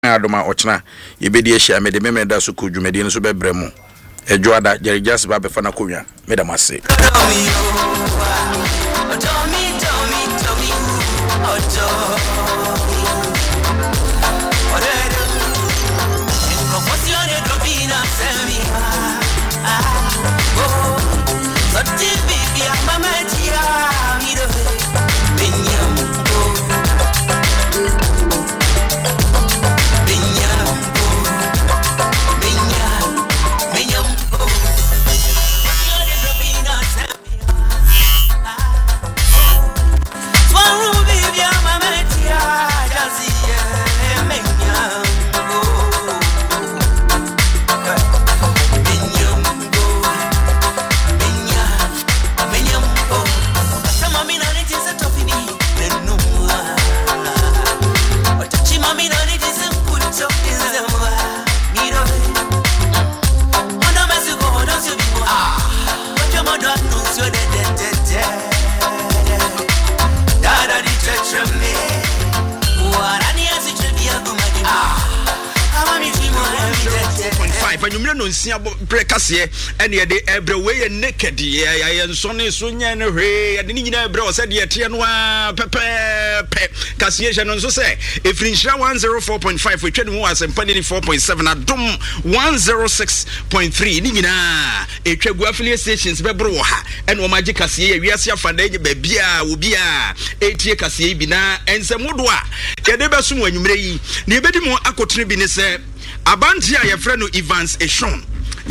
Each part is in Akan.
adoma ochna yebedi ehia me de memeda so ko dwumadi no so bebre mu ejoada Jerry ba be fa na konwa me da mase Nyumre no nsia brekase ene ye de ebre we naked ye nsone so nya ne hwe ye de nyina ebre o se de tie no a pepe kase je no so se efrinhira 104.5 we twene mu asempa ni 4.7 adom 106.3 ni nyina etwagu affiliate stations be bro ha ene o magi kase ye wiase afanda ye ba bia obi a etie kase bi na ensemodo a ye de be sum anyumre yi na ye bedi mu akotene bi ne se Abanti a yefre no Evans Eshon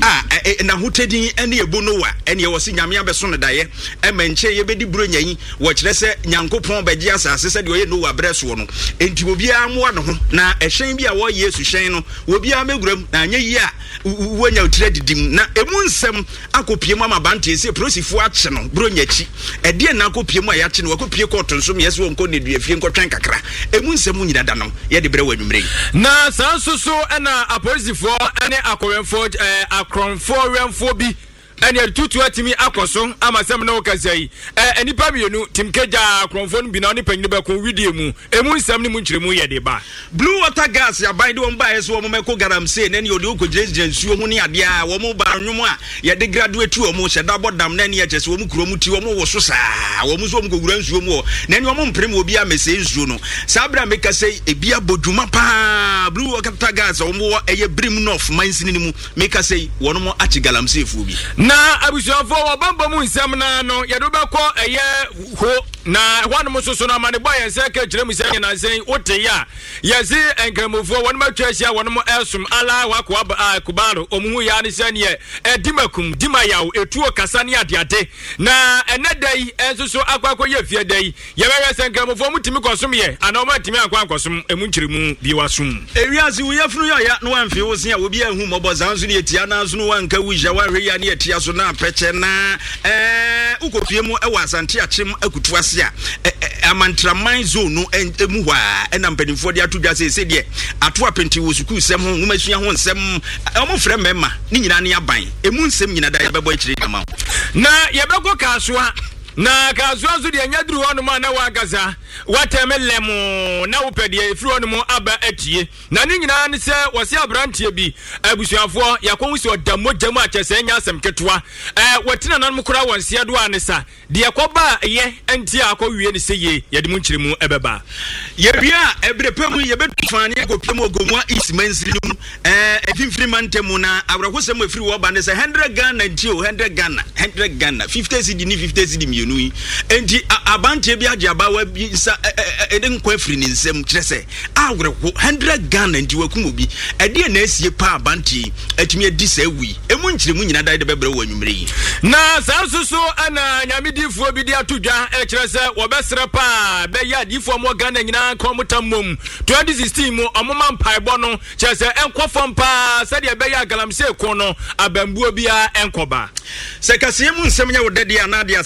na hutedin ene ebu no wa ene wosi nyame abeso no daye emenche yebedi buro nyanyi wo kire se nyankopon bagi asase se de oye no wa breso no enti obi amoa no ho na ehyen bi a wo Yesu hyen no obi ameguram na anya yi a wonya utire didim na emu nsem akopiem amabanti ese prosifo ache no buro nyachi ede na akopiem a yache no akopie koto nsom yesi wonko ne duafie nkotwen kakra emu nsem nyida da no ye de bre wanwumre na sansusu na aposifo ene akowenfo akronfo bi ene tutu atimi akoso amasem na okazai enipa bienu timkeja akronfo no bi na oni panyine be ko video mu emu nsem ni mu nkyeremu ye de ba Blue Water Gas ya bai de won ba yeso wo meko garamse na ne odi okogyeje nsuo mu ne ade a wo mu ba nwum a ye de graduate wo mu hyeda bodam na ne ye kyese wo mu kuro mu ti wo mu wo so saa wo mu so mu kogura nsuo mu na ne wo mu mprem obi a mese nsuo no sabra meka sei ebia bodwuma pa Blue Water Gas wo mu eye brim north mansini ni mu meka sei wono mo achi galamse fu bi na abusuafo wabamba mu nsem na no ye do bekọ eye ho na hwanu musoso na mane boy ense ka kire mu sey na sey wote ya yezi enkramofo wonu matwahia wonu mo elsum ala wakwa kubaro omuhu ya ne sey ne edimakum dimayaw etuo kasa ne adeade na enedai ensoso akwakọ ye fie dai ye bewe sey enkramofo mutimi kosom ye ana o matimi akwakosom emu nkyiremu bi wasum ewiase wo yafunu ya no amfe wo se a obi ahu mobozanzo ne etia na so no wanka wija wa hwe ya ne etia so na peche na ukofie mu ewa asante achim akutu ase a amantraman zone no emu hwa na mpanimfo de atodwa se de ato apenti wo suku sem ho masua ho nsem omo frɛ mema ni nyina ne aban emu nsem nyina da ya bebo akire kama na yebego kasoa na kazuazu de nyaduru hono ma na wagaza watemelemu na upede efiri hono mo aba atie na ni nyina ne se wose abrantie bi abusuafo yakon wusi odamogya mu akese nya asem ketwa watina nan mu kura wonse do anesa de yakoba ye enti akɔwie ne seye yede mu nkyiremu ebeba ye bia ebrepemu ye betufane akopiem ogomwa ismansiri mu efimfiri mantemu na awrakosem efiri wo ba ne se 100 Ghana ntio 100 Ghana 50 cedi ni 50 cedi mienu enti abantie bi agaba wa bi sa eden kwa firi ni nsem kire se awreko 100 Ghana nti wakum obi ede na asie pa abantie atumi adi sa wi emu nkyiremu nyina da de bebre wo anwumre na sansusu ana nyamedifuo bi di atodwa kire se wo besre pa be ya difuo mo Ghana nyina komutamom 2016 mu omoma mpaebo no kire se enkofom pa se de be ya galamse ko no abambuo bia enkoba se kaseye mu nsem nya wo dade anade asedade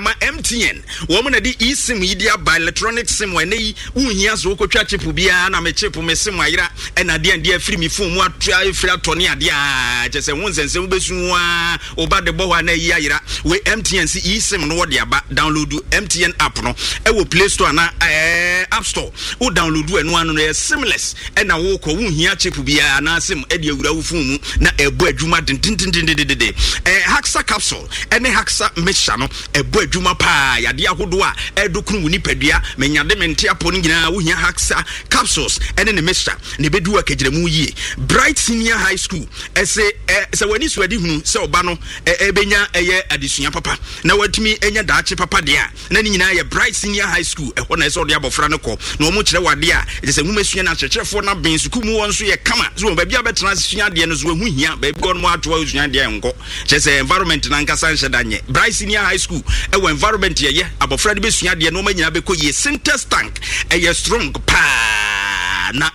ama MTN wo na di eSIM idia by electronic SIM we na yi unhia so kokwa chip bia na me chip me SIM ayira na de ande afiri mi phone mu atua afiri atone ade a je se wonsense wo besu a oba de bo na yi ayira we MTN si eSIM no wo de aba download MTN app no e wo Play Store na App Store wo download enu anu no seamless na wo ko unhia chip bia na SIM e de awura wo phone mu na ebo adwuma dindindindindinde Haxa capsule ene Haxa mixture no ebo adwuma pa yade ahodo a edokunu woni padua menyade mente aponi nyina wo hia Haxa capsules ene ne mixture ne bedu akagiremu yie Bright Senior High School ese wani suadi hunu se oba no ebenya eye adesua papa na watumi enya daache papa de a na ni nyina ye Bright Senior High School ho na ese ode abofra ne ko na omo kire wade a ese humesua na kyerkyerefo na ben sukumu won so ye kama so ba bia betena sua de no so hu hia ba bi on mo atoa usua de enko kyese environment na nkasa nhedanye Bright Senior High School ewo environment ye abofra de besua de no ma nyina be ko ye Sintex tank eye strong pa na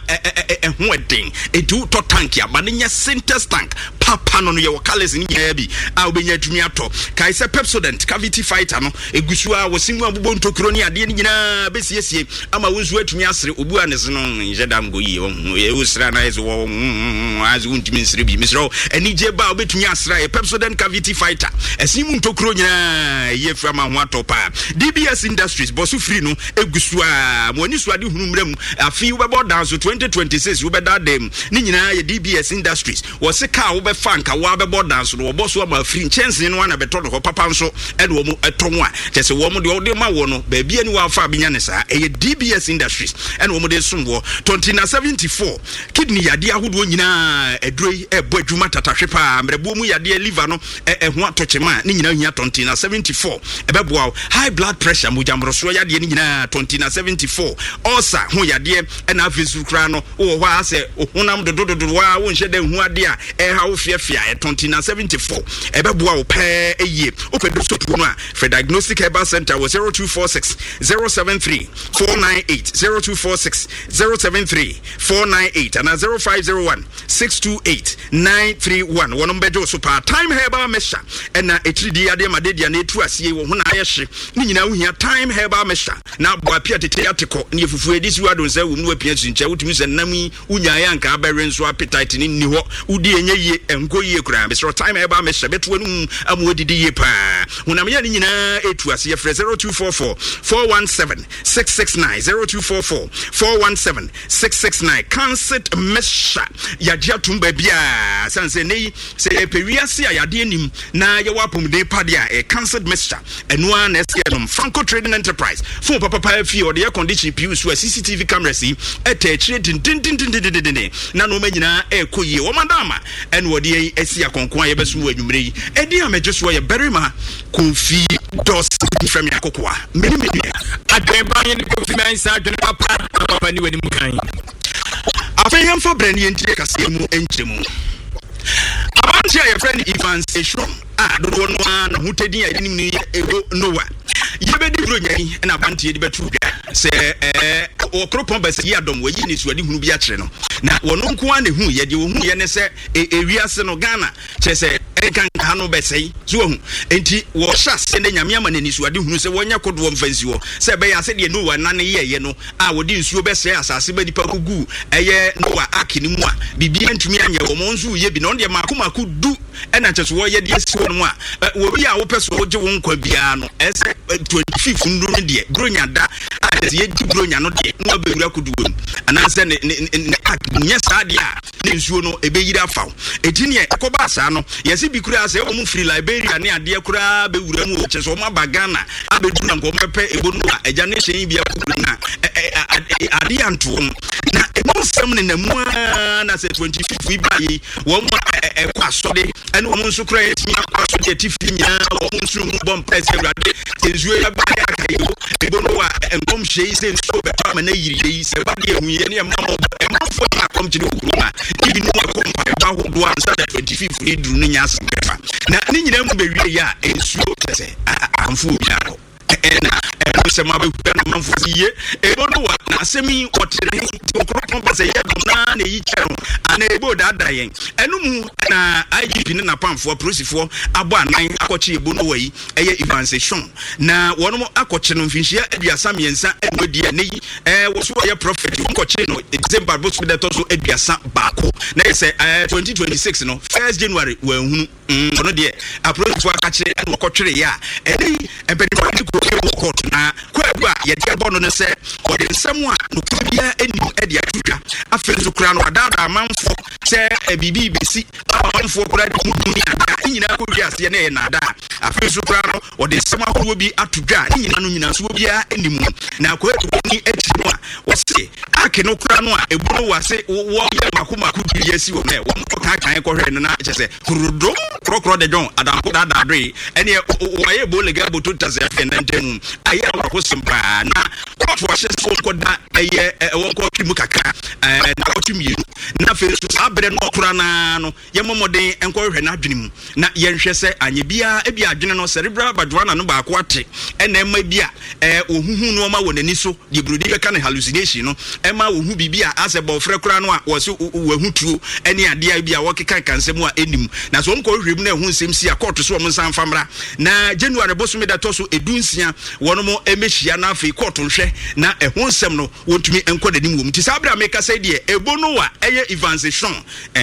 ehweden edu to tank ya ba nya Sintex tank papa no ye wokales ni nya bi a obenya atumi ato kai se Pepsodent cavity fighter no egusu a wosimu abobon tokro ni ade ni nyina besiesie ama wonsu atumi asere obu anese no jedam go ye usra na ezo wo azu ntumi nsere bi misro eni je ba obetumi asra ye Pepsodent cavity fighter esimu tokro nyina ye frama ho atopa DBS Industries bosu free no egusu a mo ani so ade hunu mram afi wo be dance 2026 wo be da dem ni nyina ye DBS Industries wo se ka wo be fanka wa be dance no wo boso ma free chance no na beto do papa nso e do mo etonwo a kese wo mo de wo de ma wo no ba bia ni wa fa binya ne sa e DBS Industries and wo mo de sumwo 2074 kidney yade ahodo nyina edroi ebo adwuma tatahwe pa mrebu mu yade liver no ho atochema ni nyina hia 2074 ebeboa high blood pressure mujamroso yade ni nyina 2074 ulcer ho yade na afisu kra no wo ho ase honam dododo wa wo nhye de hu ade a ha wo fiafia 2074 ebeboa wo pe eye opedo sotu no a for diagnostic herbal center was 0246 073 498 0246 073 498 and 0501 628 931 one bejo super time herbal mesha na etridi ade madedia na etu asie wo ho na ayehye ni nyina wo hia time herbal mesha na boa pia tete ateko ne efufu edisi wadon sa wo nu apia sunche wotumi se nam unya ya nka abewe nso appetite ni ho udi enye ye enko ye kura be so time herbal mesha beto anu amodidi ye pa hunam ya ni nyina etu asie fre 0244 417 669 0244 417 669 Cancer mesha ya jatumba bia sanse nei se epewiase ya yade anim na ye wapom de pade a Cancer mesha eno an esenom Franco Trading Enterprise fo papa fi o de condition pi so CCTV camera si etechire din na no manyina ekoye wo madama eno de esi akonkon ye besu anwumre yi edi ameje so ye berima konfi dos from yakokoa meni adeba ye konfi mensa adwene papa ni wani mukan afeyam fa brani entie kase mu enchemu abantia ye friend Evans Eshrom dodo no na hutedi ya ni ego nowa yebedi bro nyani na abantie de betu dwa se okropon bese ye adom wayi ni suadi hunu bi a kire no na wono nko an ne hu ye de wo hu ye ne se ewiase no Ghana chese enkan ha no bese so hu enti wo hyase ne nyame ama ne ni suadi hunu se wonya kodo mfansi wo se be ya se de no wa nane ye no a wodi nsuo bese asase ba dipa gugu eye no wa akini mu a bibia ntumi anye wo mo nsu ye bi no de makomaku du ena cheso wo ye de si wo no a wo bi a wo peso wo je wo nkwa bia no ese 25 nduru de bronya da a ye di bronya no de no be wura kudu wom ana se ne nya saade a ne nsuo no ebe yira faw etini e koba asa no ye se bi kura ase wo mu free Liberia ne ade kura be wura mu cheso ma bagana abedu na nko mepe ebonu a eja ne hyen bia kudu na ade anto na emo sem ne namu na se 25 ba yi wo mo kwa sode ene wo nso kura etimi akwa sode tifi nya wo nso mu bom press awurade tenzuo ya ba ya kayo ebonu a enkom hye se nso be ta ma na yiri yi se ba de hu ye ne ma mo emafo ya kom chiri okuruma ibi no akom ba hodo an sa 25 edru no nya asefa na ni nyina mu be wie ya ensuo tese amfu bia no ena se ma be na manfo ye ebo no wa na asemi otere ti okropon ba se ye dom na na yi chero ana ebo da yen enum na IGP ne na pamfo prosifo abo anan akɔkye ebo no wai eye evangelization na wono akɔkye no mfinhia aduasa miensa enwadi ne wo so ye prophet nkɔkye no December bosu de to so aduasa baako na yɛ 2026 no 1st January wanhunu ono de aprosifo akakye no kɔtwere ya ene empedifo de ko court na kwabu a ye de bɔ no sɛ wɔde nsɛm a no kubia enim de atwudwa afenso kura no adada amanfo sɛ bibi besi amanfo kura de muduni ada nyina ko wiase ne na ada afenso kura no wɔde nsɛm ahorow bi atwudwa nyina no nyina so bia enim na kwabu ni echi no a wɔse ake no kura no a ebu no wase wo yɛ makomako bi yasi wo ne wo kan kɔ hwɛ no na kyɛ sɛ kurudo krokro de jon adampo dada dre ene wo ye bo lega boto tase afenantemu aye akɔ simpa na kɔfo hye so kɔda eye wonko twimu kakra na ɔtwimienu na fe so abre no kura na no ye momoden enko hwɛ na adwene mu na ye nhwɛ sɛ anye bia e bia adwene no cerebral badwana no baako ate ena ema bia ohuhu no ma wɔ nani so de brodi bɛka ne hallucination no ema ohu bibia asɛ bɔfrɛ kura no a wɔ so wahu tuo ene ade bia wɔkeka kansɛm a enim na so onko hwɛ mu na hu nsɛm si a court so wɔn san famra na January bosom da to so edunsia wɔn mo emehia na afei court nhwɛ na ɛho nsɛm no wɔntumi enko danim wɔ mu ti sabra meka sɛ deɛ ebo no wa ɛyɛ evangelization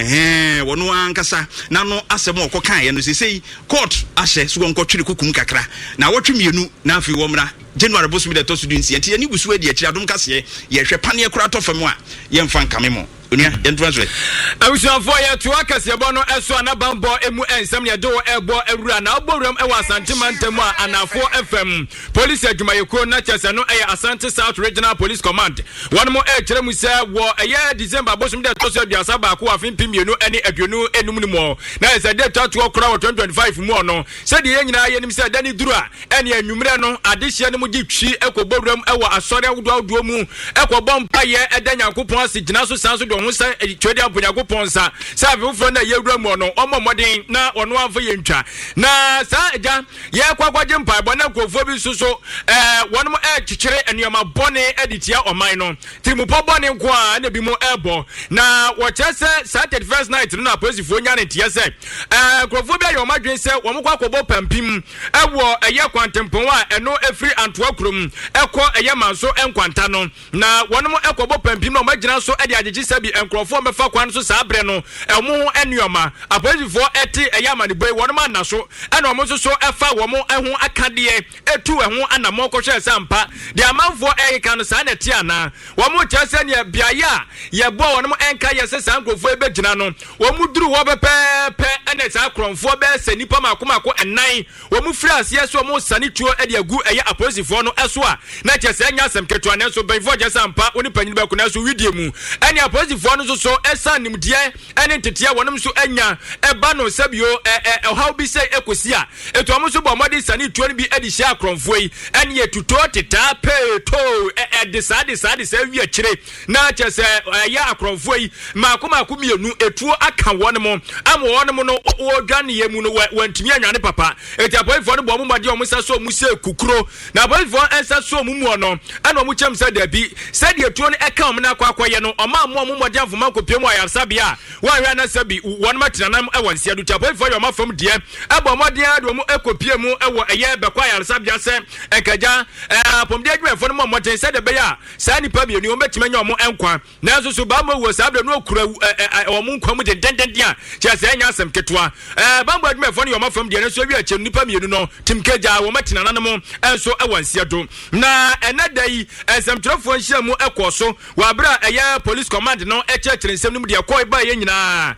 wɔn ankasa na no asɛm ɔkɔ kan yɛ no sesei court ahyɛ so wɔnkɔ twere kukum kakra na wɔtwe mienu na afei wɔmra January bosom da to so dunsia ti ani busu adi akira dom kase yɛ hwɛ paneɛ kora to fam a yɛmfa nkame mo onia yɛntoaso awusuafo yɛ to akase bɔ no ɛso anabambɔ emu ensɛm ne do ɛbɔ awura na oborum ɛwɔ Asante Mantam a Anafo FM police adwumayɛkuo na kyɛsɛ no ɛyɛ Asante South Regional Police Command wɔn mo ɛkyerɛ mu sɛ wɔ ɛyɛ December bosom da to so aduasa baako afin pimienu ɛne aduonu enum ne mo na ɛsɛ de to kora wɔ 2025 mu ɔno sɛ de yɛn nyinaa yɛnim sɛ dani duru a ɛne anwumrɛ no adehye ne mo gye twi ɛkɔborum ɛwɔ asɔre awodoawodoɔ mu ɛkɔbɔ mpayɛ ɛda Nyankopɔn ase gyina so san so ho sa twedi aponyago ponsa sa afufro na yewura mu no omomoden na ono amfa yentwa na sa eja ye kwakwaje mpa bo na krofo bi suso wono mo kyekyere enuama bone editia oman no timupo bone nko a na bi mo ebo na wo chese sa 31st night no na posifo nya ne tie se krofo bi ayo madwen se wo mo kwakobo pampim ewo eye kwantempon a eno efri antoa krom ekọ eye manso enkwanta no na wono mo ekobo pampim no magina so ede agyeji sabi enkrofo mefa kwan so saa bre no emo enuoma aposifo eti eyama ne boy wono na so ena omo so efa wo mo eho akade etu eho anamo kwohwe sampa de amanfo eyika no saa na ti ana wo mo kyese ne biaya ye bo wono enka ye se saa enkrofo ebegyina no wo mo duru wo bepepe ena saa kronfo be sanipa makomako enan wo mo firi ase so mo sani tuo ede agu eye aposifo no eso a na kyese nya asem ketua ne so benfo gye sampa oni panyin ba kuna so widie mu ene aposifo no so esa nimdie ene tetea wonom so anya eba no sabio how bi say ekosi a eto am so bomodi sani tuo no bi edi hia kronfo yi ene yetuto teta pe to de sa wi akire na kyese ya akronfo yi makomako mienu etuo aka wonom am wonom no odwane ye mu no wantimi anwane papa eti aposifo no bomodi om sa so mu se kukuro na aposifo ensa so mu mu no ene om kyem sa dabi sa de etuo no eka om na akwakoye no oma modi afuma kopiem ayasabia wanhwa na sabi won matinanam ewon sia du tapo for your mafam die ebo modi adu mu ekopiem ewo eye bekwa ayasabia se enkaja pomde adwefo no moten se de be ya sa nipa bi ni o metima nya omo enkwa na so so ba mo wo sa bra no okura omo nkwa mu denden dia che se nya asem ketwa ba mo adwefo no your mafam die no so wi ache nipa mienu no timkeja wo matinanam enso ewon sia do na enadai esemtrofo nhia mu ekoso wa bra eye police command no echechere nsem no de koi ba ye nyina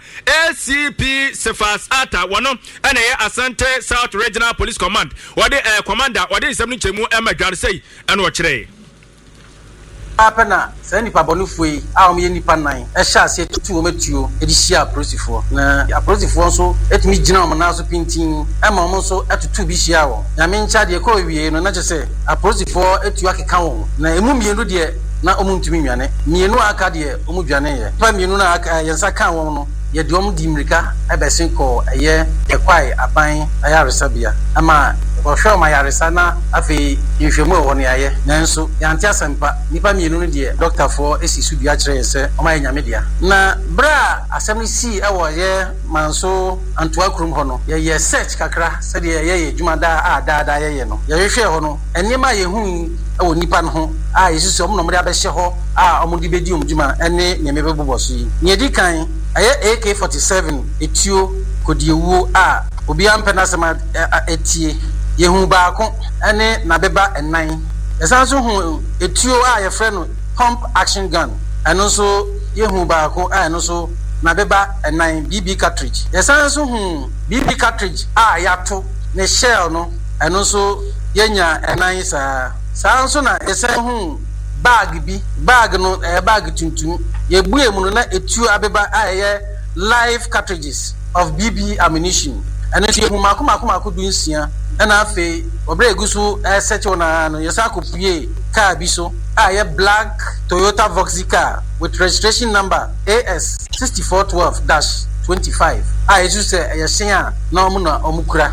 ACP Sefas Ata wono ene ye Asante South Regional Police Command wode commander wode nsem no chemu emadware sei ene o kire apena se nipa bonufo yi a o me nipa nan e sha se tutu o metuo e di hia prosifo na prosifo nso etimi gina o na so pintin e ma o nso etutu bi hia wo na me ncha de ko wie no na che se prosifo etu akeka wo na emu mienu de na omuntumi nwane mienu aka de omudwane ye pa mienu na aka yensa kan won no ye de omdi mrika ebesin ko eye ekwai aban ayaresabia ama ɔhwɛ ɔma yaresa na afei nhwɛmu ɛwɔ ne ayɛ nanso yɛante asɛmpa nipa mmienu no deɛ dɔktafoɔ esi so dua kyerɛ sɛ ɔma yɛ nyame dea na bra asɛm no sii ɛwɔ yɛ manso antoa kurom hɔ no yɛyɛ search kakra sɛdeɛ yɛyɛ dwuma daa a daa yɛyɛ no yɛhwehwɛ hɔ no nneɛma yɛhu ɛwɔ nipa no ho a yesu sɛ ɔmo na ɔmo de abɛhyɛ hɔ a ɔmo de bɛdi ɔmo dwuma ɛne nneɛma bɛbobɔ so yi nyɛdi kan ɛyɛ AK-47 etuo kodiewuo a obi ampɛ n'asɛm etie yehu baako ɛne n'abeba ɛnan yɛsan so hu etuo a yɛfrɛ no pump action gun ɛno nso yehu baako a ɛno nso n'abeba ɛnan BB cartridge yɛsan so hu BB cartridge a yato ne shell no ɛno nso yenya ɛnan saa nso na yɛsan hu bag no bag tuntum yebue mu no na etuo abeba a ɛyɛ live cartridges of BB ammunition and then you mako do nsia na afei obre eguso search ona no yesa kopie car bi so a black Toyota Voxy car with registration number AS 6412-25 a yesu se yehyen a na omukura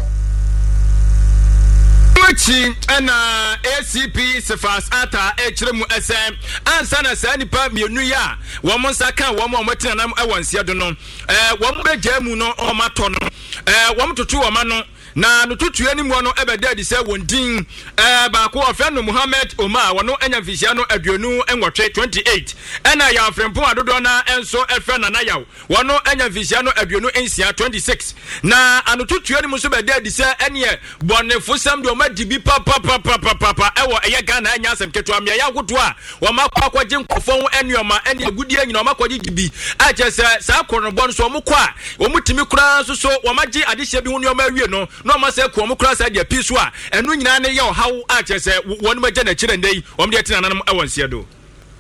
Chi and ACP Sefas Ata Hremu SM ansa na saa nipa mienu ya wo mo saka wo mo matina nam ewansia do no wo mo beja mu no o mato no wo mo tutu wo ma no na no tutu ani mu no ebeda di se wondin ba ko ofe no Muhammad Omar wo no anya fisia no aduonu enwotwe 28 ena ya afrempo adodo na enso efe na yaw wo no anya fisia no aduonu ensia 26 na ano tutu ani mu so beda di se ene bonefo sam do ma dibi papa ewo eye Ghana anya asem keto amia ya goto a wo makwaje nkofo ho enuoma ene agudie nyina makwaje dibi a chese sa koronbon so mo kwa wo mutimi kura so wo magye adehye bi ho nuoma awie no no ma se ko mo kura sa de piso a enu nyina ne ye hawo a chese wonu magye na kire ndai wo de tena nanam awonse do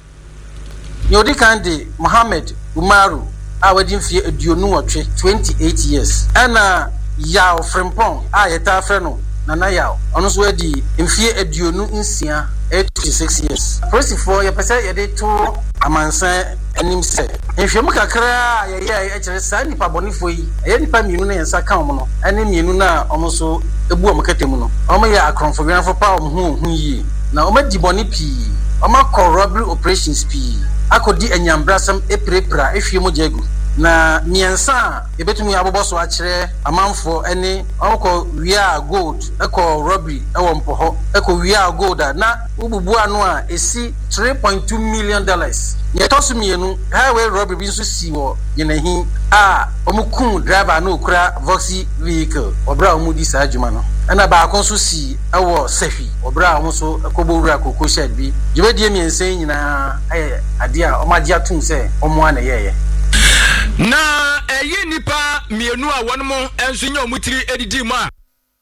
yodi kandi Muhammad Umaru a wadi mfie aduonu wotwe 28 years ana yaw frempon a yeta afre no nana yaw ono so adi mfie aduonu nsia 86 years prosifo ye pese ye de to amansan anim se nhwemu kakra ye ekire sa nipa bonifo yi ye nipa mienu na yensa kan mo no ene mienu na omo so ebu omo katemu no omo ye akronfo bianfo pa omo hu yi na omo di boni pi omo call robbery operations pi akodi enyambrasam eprepra ehwie mo jegu na miensa ebetumi aboboso akire amanfo ene onko wia gold eko robbery ewo mpoho eko wia gold na ububu anu a esi $3.2 million yetosu mienu highway robbery bi nso si wo yenahi a omukun driver na okura Voxy vehicle obra omudi sa adwuma no ana ba akonso si ewo sefi obra omoso ekobowura kokko shed bi jibedie miensa nyina ade a omagye atum se omo ana yeye na eyi nipa mienu a won mo enso nya omutiri edidi mu a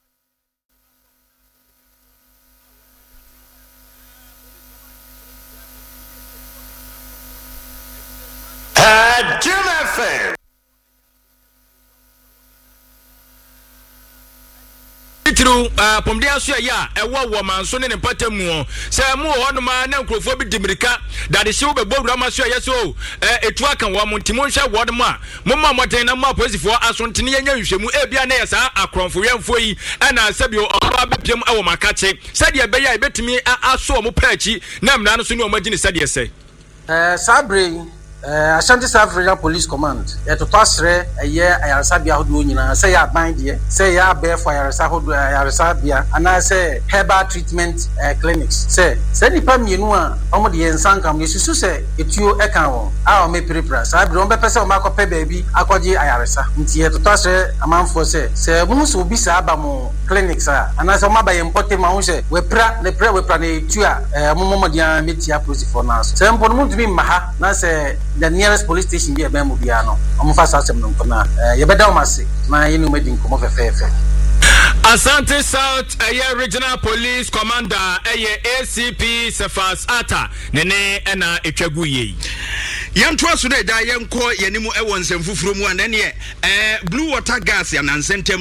Itru pomde aso ya ewo manso ne patamu se mu honoma na nkrofo bi dimirika dade hye wo bebowura maso ya so etu aka wo montimo hye wo dem a momma moten na ma posifo asontene yenya hwehwemu ebia na yesa akronfo wemfo yi ana sabio oba bepiem ewo makache sade ebeya ebetimi aso mo paachi na mna no so ne o magine sade se sabre Ashanti South Regional Police Command to pasre ayarasabia hodo nyina say ya ban de say ya be for ayarasabia ana say herbal treatment clinics say nipa mienu a omo de yensankam yesusu say etuo ekan won a o me prepare sabre on be pese o makope baabi akwaje ayarasa nti to pasre amanfo say mu so bi sa aba mo clinics a ana say o maba yempote ma ho say we pra na etu a momo dia metia police for now say mpo no mutumi maha na say the nearest police station be abemu bia no omfasa asem no nkona yebeda omase na yenu medi nkomo fefefe Asante South Regional Police Commander ACP Sefas Ata nene ena etwagu yi yanto aso na da yenko yenimu ewon nsem fufuro mu anene Blue Water Gas ya nansentem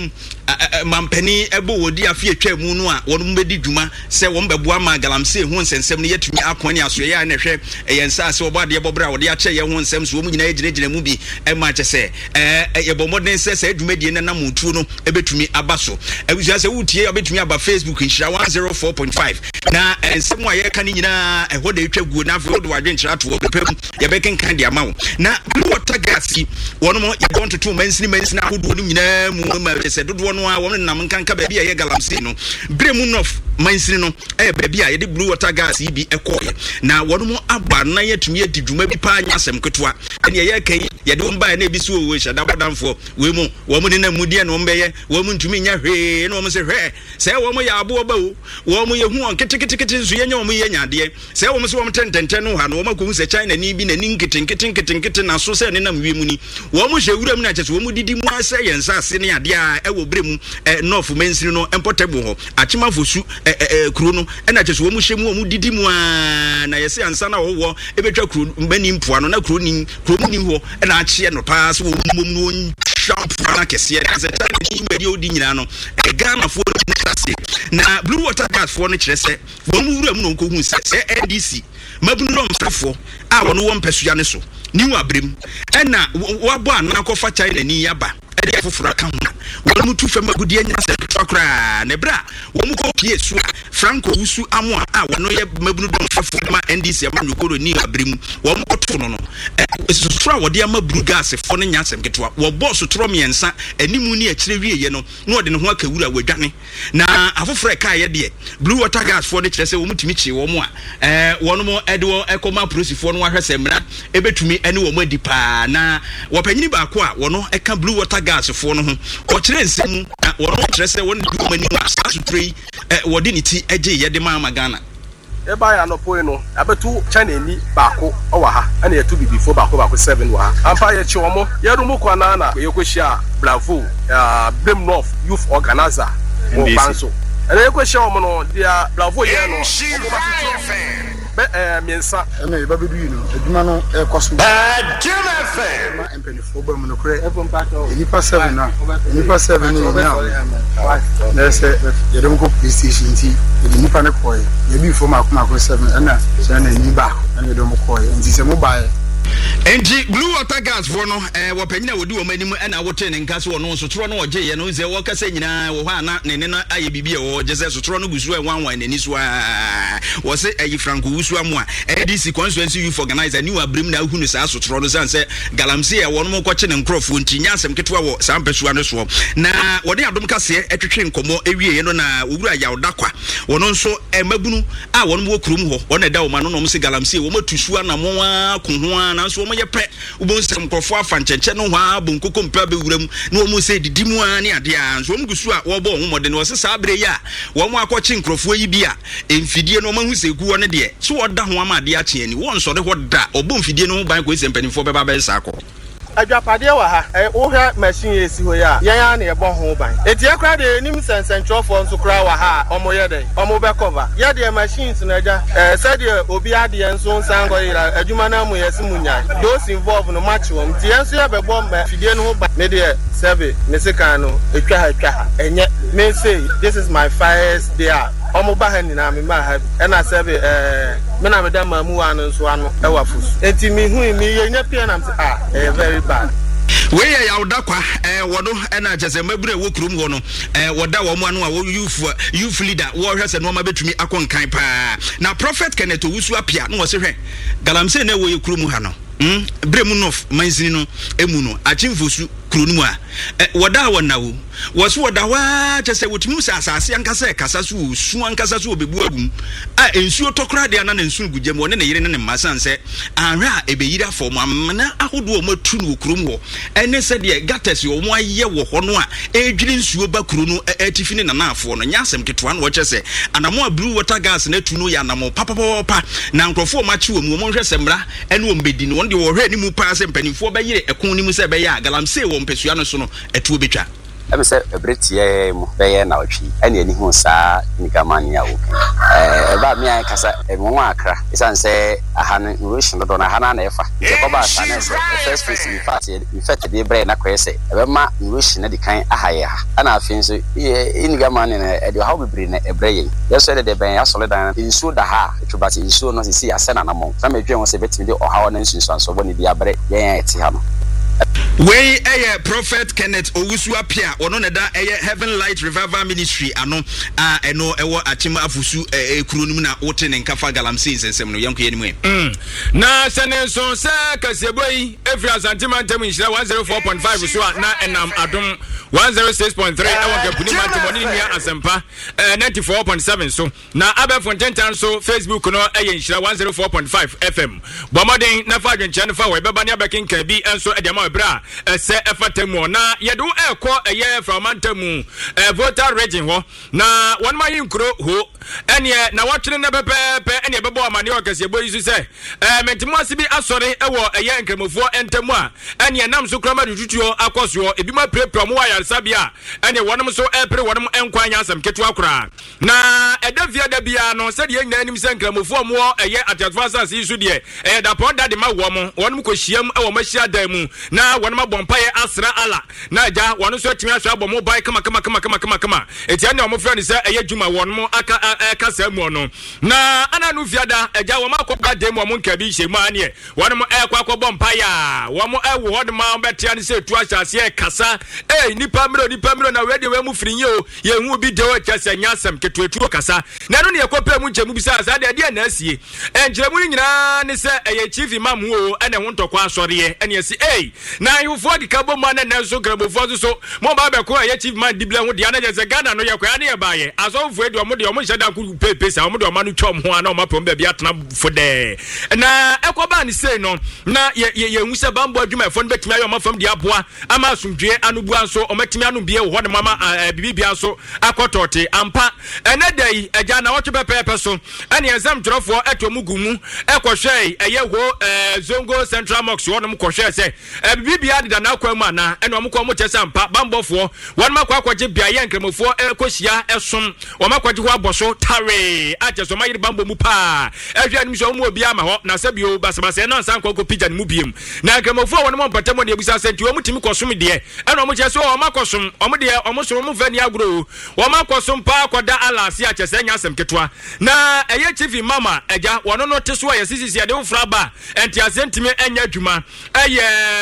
mampani ebo wodi afi atwa mu no a wonum bedi dwuma se won beboa ma galamse ho nsensem ne yatumi akwan aso ya na hwe yensa se obade bobra wode ache ye ho nsem so mu nyina ejinegine mu bi ma che se yebomoden se adwumadie na namutu no ebetumi abaso abusia se wutie obetumi aba Facebook nhyira 104.5 na nsem a ye ka ni nyina ehode etwa guo na afro do wadwe nhyira to obepem ye beken kan dia mawo na blue water gas wono ye going to two mansini ahodo no nyina mu ma se dodo no a wono nam nkanka ba bia ye galamse no bremu nof mansini no ba bia ye de blue water gas yi bi ekoye na wono mo aba na ye tumi adidwuma bi pa anya asem ketoa ene ye kan ye de mba na ebi so wo hya dabodamfo we mu wo mu ne na mudie no mbeye wo mu ntumi nya hwe na wo mu se hwe se wo mu ya abo ba wo mu ye hu on ketekete nso ye nya wo mu ye nyade se wo mu se wo mu tententen no ha no wo makohu se China ni bi na ni nketenkete na so se ne na mwie mu ni wo mu hye wuram na kyese wo mu didi mu ase ye nsa ase ne ade a wo bremu north mansiri no empotable ho achima fosu kuro no na kyese wo mu hye mu wo mu didi mu na ye se ansa na wo ebetwa kuro mbani mpoa no na kuro ni ho na achie no pass wo mum no shampoo na kese ya se ta ni mbedi odi nyina no Ghana fo na blue water gas fo no kyerese wo mu wuram no nkohu se NDC mabunu no mfafo a wono wo mpesua ne so ni wabrem na wabo anakofa China ni yaba ede afoforo aka ho wo mu tu fam agudie nya se twakra na bra wo mu ko pie su Franco wusu amo a wono ye mabunu do mfafo ma NDC amanyokoro ni wabrem wo mu koto no sutro wode amaburu gas fo no nya asem ketwa wo boss tro miensa animu ni akire wieye no na wode ne ho akawura wadwane na afoforo ka ye de blue water gas fo de kire se wo mutumi chi wo mu a wono mo ede wo ekoma prosifo no ahwese mra ebetumi ene wo madi pa na wopanyini ba ko a wono eka blue water gas fo no ho o kire nsem na wono kire se wono du mani wa asutri wode ni ti eje ye de ma Ghana eba ya no poe no abetu China ni baako owa ha ana yetu bibi fo baako 7 wa ha ampa ye chi omo ye rumu kwa na ye kwehia Bravo Bem North Youth Organizer o banso ana ye kwehia omo no dia Bravo ye no miensa na ye babedu yi no aduma no e koso FM empenifo ba mu no kure nipa 7 na nipa 7 ni na se ye dem ko police station ti nipa ne koy ye bi fo makoma 7 na se na ni ba na ye dem koy nti se mo ba Enti blue water gas for no wopanyina wodi wo manim na wote ne nka so wo no so tro no oje ye no ze wo kasa nyina wo ha na ne na aye bibie wo je se so tro no gusu wanwan nani so wo se ayi Franco wusu amu a ADC constituency youth organizer ni wa brim na hu no sa so tro no san se galamse ye wo no ko che ne nkrofo nti nya asem ketwa wo san pesua no so na wode adom kase etwetwe nkomo ewie ye no na owura ya odakwa wo no so mabunu a wo no wo kurum ho wo na da wo ma no no se galamse wo matusua na mo wa ko ho na so mo ye pre ubonsem krofo afa ncheche no hwa bonkoko mpa be wuram na wo mu se didimu ani ade a so mo gusu a wo bo ho mode no se sa abre ya wo mo akọchi nkrofo yi bia emfidie no mahu se ku wo ne de so wo da ho ama ade a che ani wo nso de ho da obo mfidie no ho ban ko sempanifo be ba be sa akọ adwapade wa ha wo hwa machine esi ho ya yan na ebo ho ban eti akra de nim sensentrofo nso kra wa ha omo ye den omo be cover ye de machines na ja said obi ade nso nsango ira adwuma na mu yesi munya those involved no match won ti enso ye be bom fidie no ho ban me de serve me seka no etwa ha enye me say this is my first day omo ba ha ni na me ma ha e na serve me na me da mamu wa no nso ano e wa fusu enti mi hu mi ye nya pia na me very bad we ya odakwa wodo na jese mabure wo kurum wo no woda wo mu anu a wo youth leader wo hwese no ma betumi akonkan pa na prophet Kenneth Owusu apia no wo se hwe galamse na wo ye kurum ha no bremu nof mansini no emu no achimfosu kuro nu a woda wona wo woso woda wa chese wotumi sa asase ankasa kasa so su ankasa so obebu agum a ensuo tokra de ana na ensu gugem wo ne yire ne masan se anhwe a ebeyira fom amana ahodo o matu no kurom wo ene se de gates wo mo aye wo ho no a edwiri nsuo ba kuro no atifini na naafo no nyasem ketwa no wo chese anamo blue water gas na tu no ya anamo papa na nkrofo ma chi wo mu mo hwe semra ene wo mbedi no de wo hwe ni mu pa se mpanifo ba yire ekon ni mu se be ya galamse wo mpesua no so no etu obetwa I'm say a Britia Bayer now, and any who saw Nigamania. About me, I casa a Mwakra. It's say a hand relation on a Hanan Efa. First face in fact, in fact, the brain a crazy. Emma, wishing the kind a higher. And I think in Gaman and how we bring a brain. Yes, the Bayer solid and in so the ha, but in so not see a son and among. Some of was a bit or how an instance, so when the abre, yeah, Way a prophet Kenneth Owusu Apia ono na da Heaven Light Revival Ministry ano eno ewo achima afusu ekuru na wote ne nkafa galamsey nsensem no yanko yenimu na senenso se kaseboi every asantimantem inshira 104.5 so na enam adom 106.3 ewo kapuni mantemoni nia asempa 94.7 so na abe fontentan so Facebook no inshira 104.5 FM bomoden na fa adwenche ne fa we beba ne abekin ka bi enso edema bra se efatemu na yedu ekọ eye from mantamu voter region ho na one ma yinkro ho ene na watwene na pepepe ene bebo amane okase boyi su se mentimo asibi asore ewo eye nkremofo entamu a ene nam so krama dututuo akoso ebima prepre mo wayalsabia ene wonom so epre wonom enkwanya asam ketu akora na edavia da bia no se de nyina anim se nkremofo mo eye atadvasa si su de da ponda de ma wonom ko hyiam ewo mahia dan mu na wonom abompaye asra ala na ja wonom so timi ahwa abomo bai kama eti ane omo friend se eye djuma wonom aka samu no na ananu fiada eja wo makwa dem wo nka bi hye mu ane wonom ekwa bompaya wo mo ewo hodma betia ne se tu asase kasa nipa miro na we de we mu firinye o ye hu bi de o kyase nyasem ketuetu kasa na no ne ekopɛ mu nkyemu bisa asa de na asie enjiremu nyina ne se eye chief imam o ene ho ntokwa asɔre ene esi na yufo di kabo ma na so grabofo so mo ba be ko eye chief man dibla ho dia na je se Ghana no ye kwa na ye ba ye asɔfo edi omo de omo hyɛ da ku pepe sa omo de omo no twom ho ana omo pom ba bia tena fode na ekoba ni sei no na ye hu se bambo adwuma efo no betimi ayo omo fam di aboa ama asomdwe anubu anso omo timi anu bie ho de mama bibibia so akotote ampa ene dai eja na wote pepe so ene exam trofo etomu gumu ekohwe eye ho Zongo Central Mosque wo no mkohwe se bibibia de na akwa mu ana ene omo ko mo chese ampa bambofo won makwa akwaje bia ye nkremofo ekohia esom wo makwaje ho aboso tare acheso mayiri bambo mu pa ehwe anim so mu obi ama ho na sabio basabase na nsan ko pija ne mu biem na nkremofo won mo mpatemo de ebusa senti wo mutimi kosom de ene omo chese wo makosom omo de omo so mo vani agro wo makosom pa akoda alase achese nya asem ketwa na eye chief mama eja wono no teso ya sisi ya de fraba enti asentimi enya adwuma eye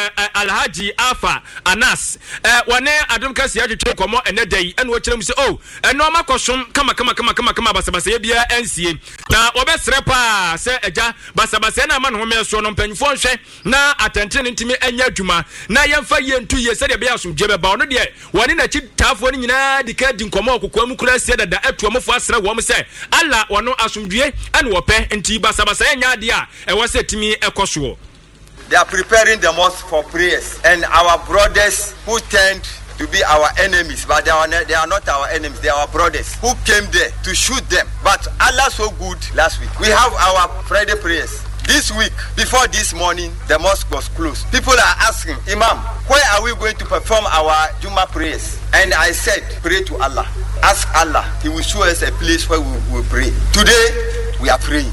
Alhaji Afa Anas wone adom kasi atwetwe komo ene dai ene wo kyerem se ene makosom kama basabase bia ensie na obesre pa se eja basabase na ma no me so no mpanyfo nhwe na atentene ntimi enya adwuma na yemfa yentu ye se de bia asomdwe beba ono de wone na chitafo ni nyina dika di nkomo okokwa mu kura se dada atuamfo asra wo se alla wono asomdwe ene wo pe enti basabase enya de a ewo se timi ekoso. They are preparing the mosque for prayers, and our brothers who tend to be our enemies, but they are not our enemies, they are our brothers who came there to shoot them. But Allah so good last week. We have our Friday prayers. This week, before this morning, the mosque was closed. People are asking, Imam, where are we going to perform our Juma prayers? And I said, pray to Allah. Ask Allah. He will show us a place where we will pray. Today, we are praying.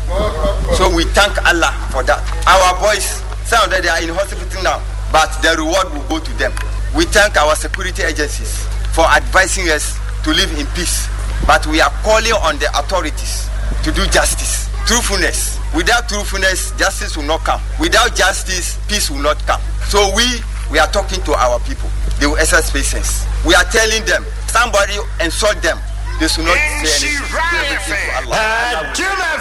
So we thank Allah for that. Our boys, some of them, they are in hospital now, but the reward will go to them. We thank our security agencies for advising us to live in peace. But we are calling on the authorities to do justice, truthfulness. Without truthfulness, justice will not come. Without justice, peace will not come. So we are talking to our people. They will exercise patience. We are telling them, somebody insult them. They should not say anything to Allah.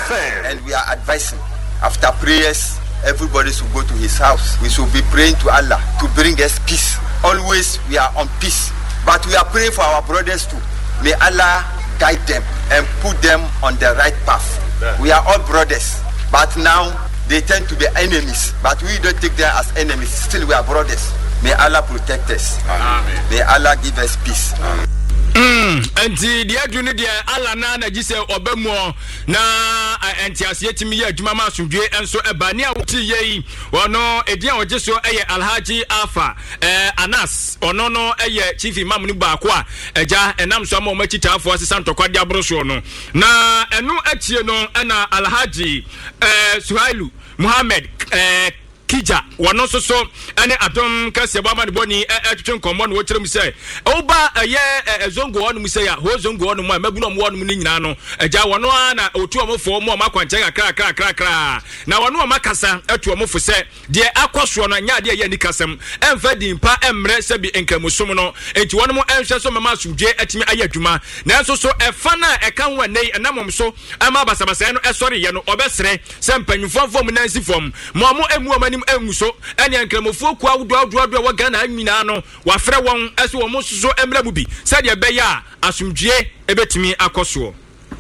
And we are advising, after prayers, everybody should go to his house. We should be praying to Allah to bring us peace. Always we are on peace. But we are praying for our brothers too. May Allah guide them and put them on the right path. We are all brothers. But now they tend to be enemies. But we don't take them as enemies. Still we are brothers. May Allah protect us. Amen. May Allah give us peace. Amen. Enti dia dunu dia ala na gise obemu na enti asietimi ya adwuma ma asomdwe enso eba ne a woti yi wono edian ojeso eye Alhaji Alpha Anas ono no eye chief imam ni baako a eja enam so ma machitafo asesa ntokwa abroso no na enu achie no na Alhaji Suhailu Muhammad Kija wano so ene atom kase baba ne boni etwetwe kombo no wokyerem se oba ye zongo wonu se ya ho zongo wonu ma mabu no wonu ni nyina no eja wano na otu omofo mo makwanche kra na wano makasa etu omofo se de akoso no nya de ye ni kasem emfa dimpa emre se bi enkamusom no enti wonu mo enhwe so mama asumdwe atimi ayadwuma na so efa na ekan wanei enamom so ama basabasa no esori ye no obesere se mpanyufo fom na nsifom mo emu enguso ene ankramofo kwa wodo wa Ghana nyina no wafre won ese wo mususo emra bubi said ye beya asumdwe ebetimi akoso.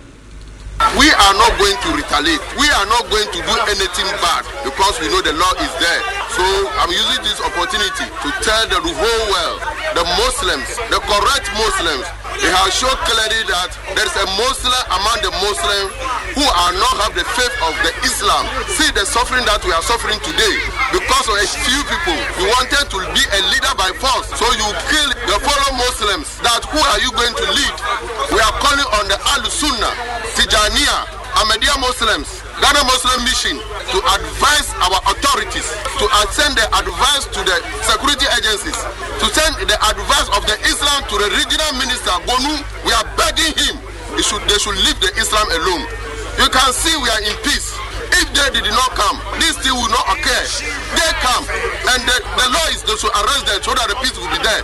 We are not going to retaliate. We are not going to do anything bad because we know the law is there. So I'm using this opportunity to tell the whole world, the Muslims, the correct Muslims, they have shown clearly that there is a Muslim among the Muslims who are not have the faith of the Islam. See the suffering that we are suffering today because of a few people. We wanted to be a leader by force. So you kill the fellow Muslims. That who are you going to lead? We are calling on the Al-Sunnah, Tijaniya, Ahmadiyya Muslims, Ghana Muslim Mission to advise our authorities, to send the advice to the security agencies, to send the advice of the Islam to the regional minister Gonu. We are begging him, they should leave the Islam alone. You can see we are in peace. If they did not come, this thing will not occur. They come, and the law is they should arrest them so that the peace will be there.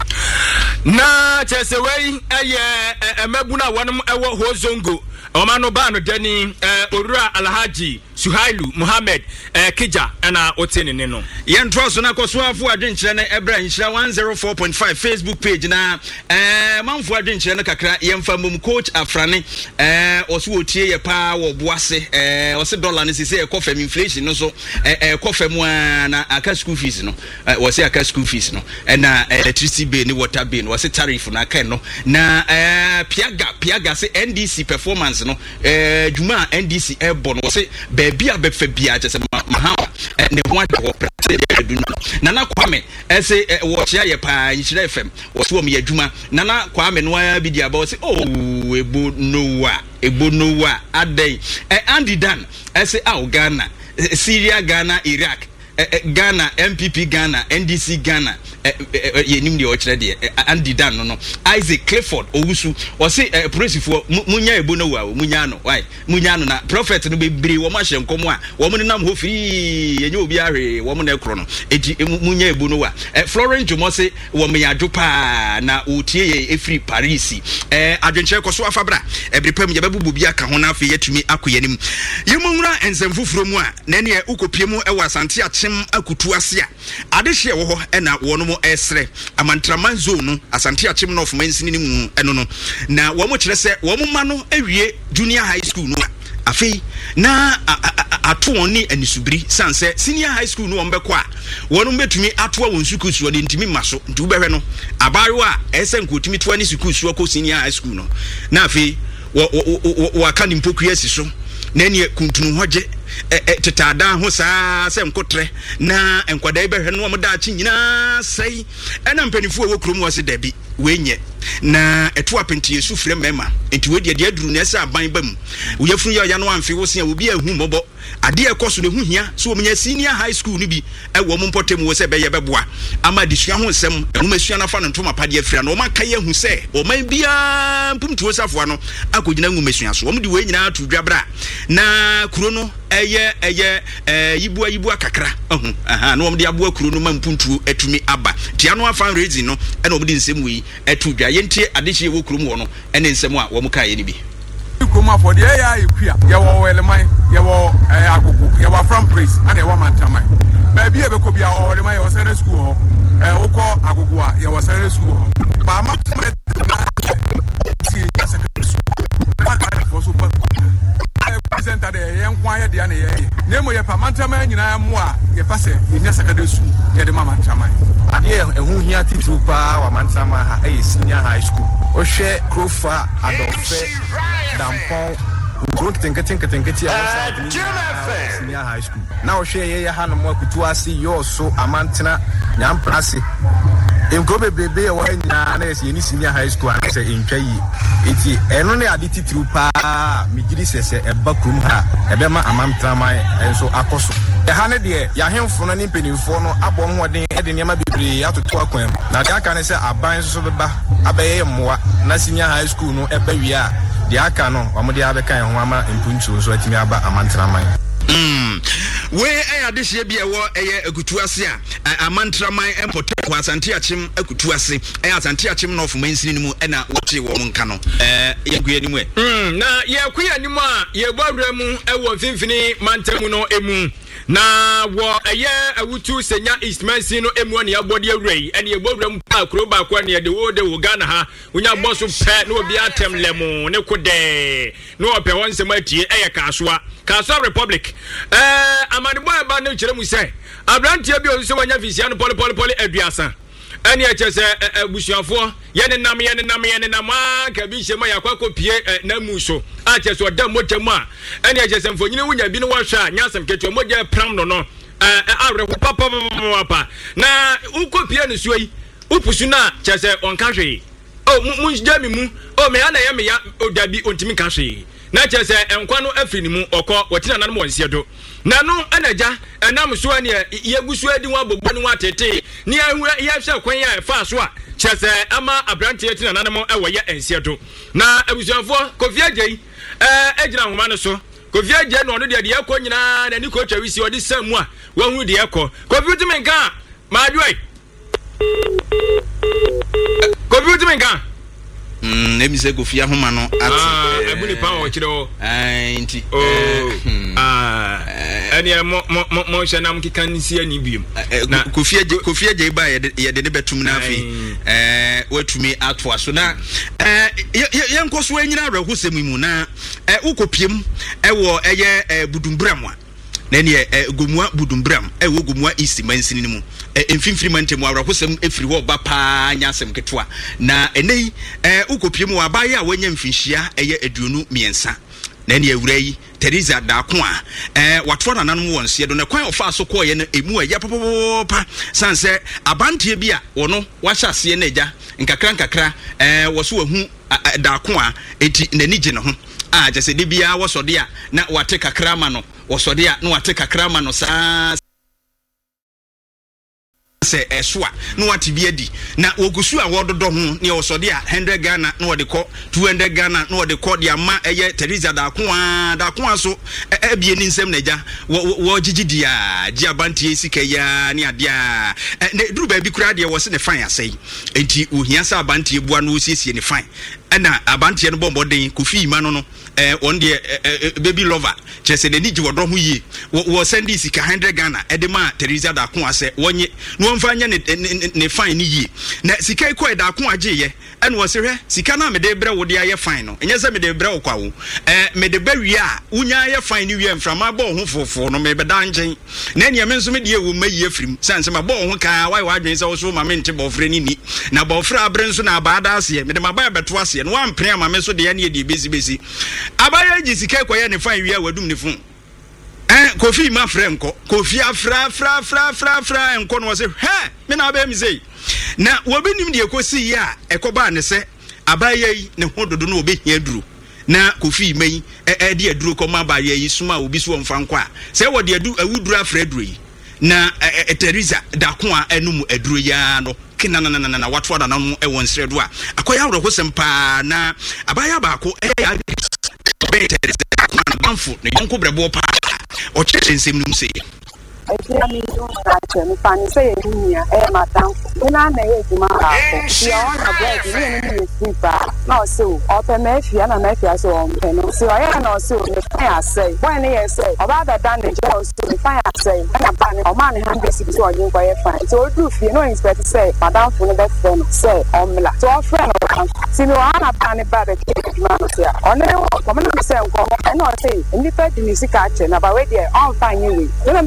Na chesewei emebuna wanum ewo hozongo omano bano deni orura Alhaji Suhailu Muhammad Kija na otene ne no yentwa so na koso afu adwenkyere na ebra nhyira 104.5 Facebook page na manfu adwenkyere na kakra yemfa mum coach Afrane oso otie ye pa wo boase ose dollar ne sise e kofam inflation no so kofam na aka school fees no wose aka school fees no na electricity bill ni water bill wose tariff na aka no na piaga se NDC performance no juma NDC airborne wose bia befa bia chese maha ne ho ade wo president edu no nana kwame ese wo chia ye pa nhyira fm wo so me adwuma nana kwame no ya bi dia ba wo se ebo nowa adai Andy Dan ese Ghana Syria Ghana Iraq Ghana MPP Ghana NDC Ghana yenim de o kire de Andy Dan no Isaac Clifford owusu o se prosifo munya ebo no wa munya no why munya no na prophet no bebre wo ma hye nkomo a wo mo nam ho firi yenye obi ahwe wo mo na ekro no eti munya ebo no wa Florence Jomo se wo me adwopa na otie ye efiri Paris adwenche koso afabra ebrepam ye bebubu bi aka ho na afi yetumi akoyanim yemonwura ensemfufuro mu a na ne ukopie mu ewa asante achem akutu ase a adehye wo ho na wono esre amantraman zone no asante achem no of mansini ni mu eno no na wo mo kire se wo mo ma no awie junior high school no afei na ato oni anisubiri sanse senior high school no ombekọ a wono betumi ato won suku suo de ntimi maso nti wo behwe no abarewa ese nkotumi to ani suku suo ko senior high school no na afei wo aka ni mpokua si so na ne kuntunu hoje tetada ho saa se nkotre na enkwada ibehwe no mo da chi nyina sei ena mpanifu wo krom wo se dabi wenye na eto apenti yesu frɛ mema enti we de aduru na ese aban bam wo yafunu ya no amfe wo se obi ahu mobo ade ekoso ne hu hia so wo nya senior high school ni bi wo mo mpotem wo se beye beboa ama disua ho nsɛm no masua na fa no ntoma pade afira no ma kan yahu se o man bia mpumtuo safo no akogina ngu masua so wo de we nyina to dwabra na kuro no yibua kakra no wo de aboa kuro no mampuntuo atumi aba tia no afa raising no ena wo de nsɛm wi atu dwa yentie adehye wo kuro mu wo no ena nsɛm a wo mo kae ni bi Kuma for the area equia ye wo eleman ye wo agogo ye wo from praise and ye wo mantaman baby e be ko bia o eleman ye wo sere school ho wo ko agogo a ye wo sere school ho ba ma si secondary school for super presenter de ye nkwa ye de na ye nemo ye pa mantaman nyina mo a ye pa se ye secondary school yɛde ma mantraman adeɛ ɛho hia titiriw paa wa mantraman ha ɛyɛ senior high school ɔhwɛ Krofa Adolfɛ Dampɔn Nkuro ketenkete a senior high school na ɔhwɛ yɛyɛ ha no mo akutu ase yɔɔso amantena nyamprase nkuro bebrebe ɛwɔ ha nyinaa na yɛsɛ yɛni senior high school ana sɛ ntwa yi eti ɛno ne ade titiriw paa megyiri sɛ ɛba kurom ha ɛbɛma amantraman ɛnso akɔ so ɛha ne deɛ yɛahemfo no ne mpanimfoɔ no abɔ mmɔden ɛde nneɛma bebree atoto akwan mu na deɛ aka ne sɛ aban nso bɛba abɛyɛ mmoa na senior high school no ɛba wie a deɛ aka no wɔn de abɛka ho ama mpuntuo nso atumi aba amantraman we adehye bia wo akutu ase a amantraman empoto kwa asante achim akutu ase asante achim no ofuma nsini mu na wote wo nka no yegua ni mu na yekuya ni mu a yebodura mu ewo mfimfini mantamu no emu na wo awutu senya Eastmancy no emu ne abode awrai ene yebodura mu pa kuro ba kwa ne de wo Ghana ha unya boso pe na obi atem lemu ne kode no ope won sema atie Kaswa Republic amanebo aba no kire mu se abrantie bi o se wanya fisia no poli aduasa ene eche se busuafo ye ne nam ka bi hye ma yakwa kopie na mu so a che so da motamu a ene eche se mfonyine wunya bi no wahwa nyasem ketu moje pram no awre papa na ukopie no so yi upusu na che se onka hwe mu jami mu me ana ya me ya odabi ontimi ka hwe na che se enkwa no afiri ni mu okọ watina nanom wonsie do na no anaja enam so ane yegusu adi ho abogbo no atete ni ya hwe kwan ya fa so a che se ama abrante yatina nanom ewoye ensie do na abusuafo Kofi Agye ejina homa no so Kofi Agye no de de yakọ nyina na ni ko twa wisi odi samu a wahu de yakọ Kofi utimenka ma adwai Kofi utimenka emi se Kofi ahoma no ati ebuni pa o kire o nti ani mo shanam kikanisi ani biem na Kofi Agye ba ye de betum na afi watumi atwa so na yenkoso anyina awrahusem mu na ukopiem ewo eye budumbram a na ne gomua budumbram ewo gomua Eastmancy ni mu emfimfiri mantemu awrahusem efiri ho ba pa nyasem ketwa na enei ukopiem wa baye a wanya mfinhia eye aduonu miensa na ne awura yi Teresa Dakwa watwa nanom wonse do na kwan ofa so koye na emu aya popopa sanse abantie bia wono wahyase na agya nkakra woso wahu Dakwa eti nani gye ne ho jese de bia wosode a na wate kakra ma no wosode a na wate kakra ma no saa se eswa no wati biadi na wogusu a wododo ho ne wosode a 100 Ghana na wode kɔ 200 Ghana na wode kɔ de ama eye Teresa Dakwa so ebie ni nsem na gya wo gigidi a gi abantie sika ya ne ade a ne duru ba bi kura de wo se ne fan asai enti ohia sa abantie bua no osiesie ne fan na abantie no bombɔden Kofi ma no on the baby lover chese de niji wodo ho yie wo send sika 100 Ghana edema Teresa Dakwa se wonye no mfanya ne fine ni yie na sika iko Dakwa agye ene wo se hwe sika na me de bre wo de aye fine no enye se me de bre wo kwa wo me de bawie a unya aye fine ni wie mframa bo ho fofo no me be danjen na ene me nso me de wo mayi afrim sanse ma bo ho ka wai wa adwen se wo so ma me nte bo fre ni na bo fre abre nso na abaada ase me de ma ba beto ase no wa mpre ama me so de ya ne de besi abaya jisika koye ne fan wi a wadum ne fun Kofi ma frenko Kofi afra enko no se he me na ba mi sei na wobenim de ekosi ya ekoba ne se abaya yi ne hododo no obehia duru na Kofi mai de aduru ko ma ba yi suma obi so mfa nko a se wo de awuduru afra duru yi na Teresa Dakwa enum aduru ya no na watwa da no e won sredo a akoya awro hosem pa na abaya ba ko better banfo ne yonko brebo pa o chese nsem num se I mean, don't fan say here, madam. When I may ma you on a bread, you sleeper. No, so open Murphy and Murphy so on. So I am not so I say. When they say about the damage, so fire say, and a ban or man hand so you buy a fine. So do you know inspect say, madam for the best friend say, Omla. So our friend see no Anna Panny Barricade man here. On the common say, I know say, in the 30 music action about where they all fine you. You know me beside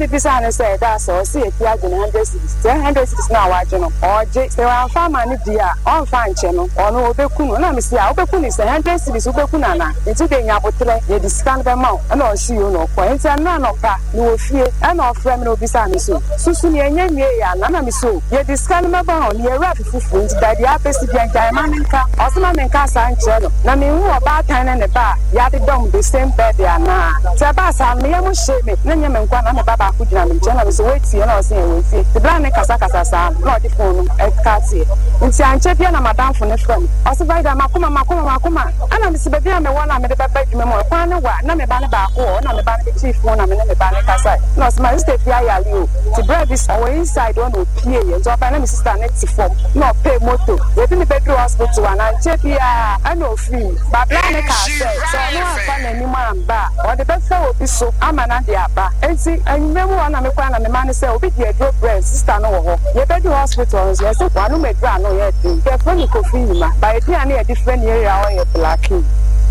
ne say that so see e pia gene 100 cities 100 cities na wa je no oje se wa farmer ni dia on fan che no ono obekunu na me say obekunu say 100 cities obekunu na nti de nya botre ye discount be ma na o si you no ko nti na no ka ni ofie na ofre me no bisa me so susu ni enye nwie ya na me so ye discount me ba on ye rap fufu nti da dia pesi dia nkai maninka osema me nka sa nche no na me hu oba tan ne ba ya de dom the same bed ya na se ba sa me ye mo sheme na nye me nkwa na me baba ku gina me nche na me so wait ye na o se we fi the plan ne kasa sa na o di phone e ka ti nti anche bia na madam fo ne frem o se vai da makoma ana me se be bia me wona me de baba dwuma mo kwa ne wa na me ba ne ba ko na me ba ne chief mo na me ba ne kasa no se ma state ya ya li o ti bread is our inside on o pie ye so ba na me sister net form no pay moto we bi me bedroom hospital ana anche bia ana o free ba plan ne ka say so no afa na ni mo amba o de be fa obi so ama na de aba enti anwume mo na me kwa na me ma ne say obi de drop bread sister no wo ho ye bedroom hospital so say kwa no me dra no ye dey the phone ko free ma by the na different area on your blacking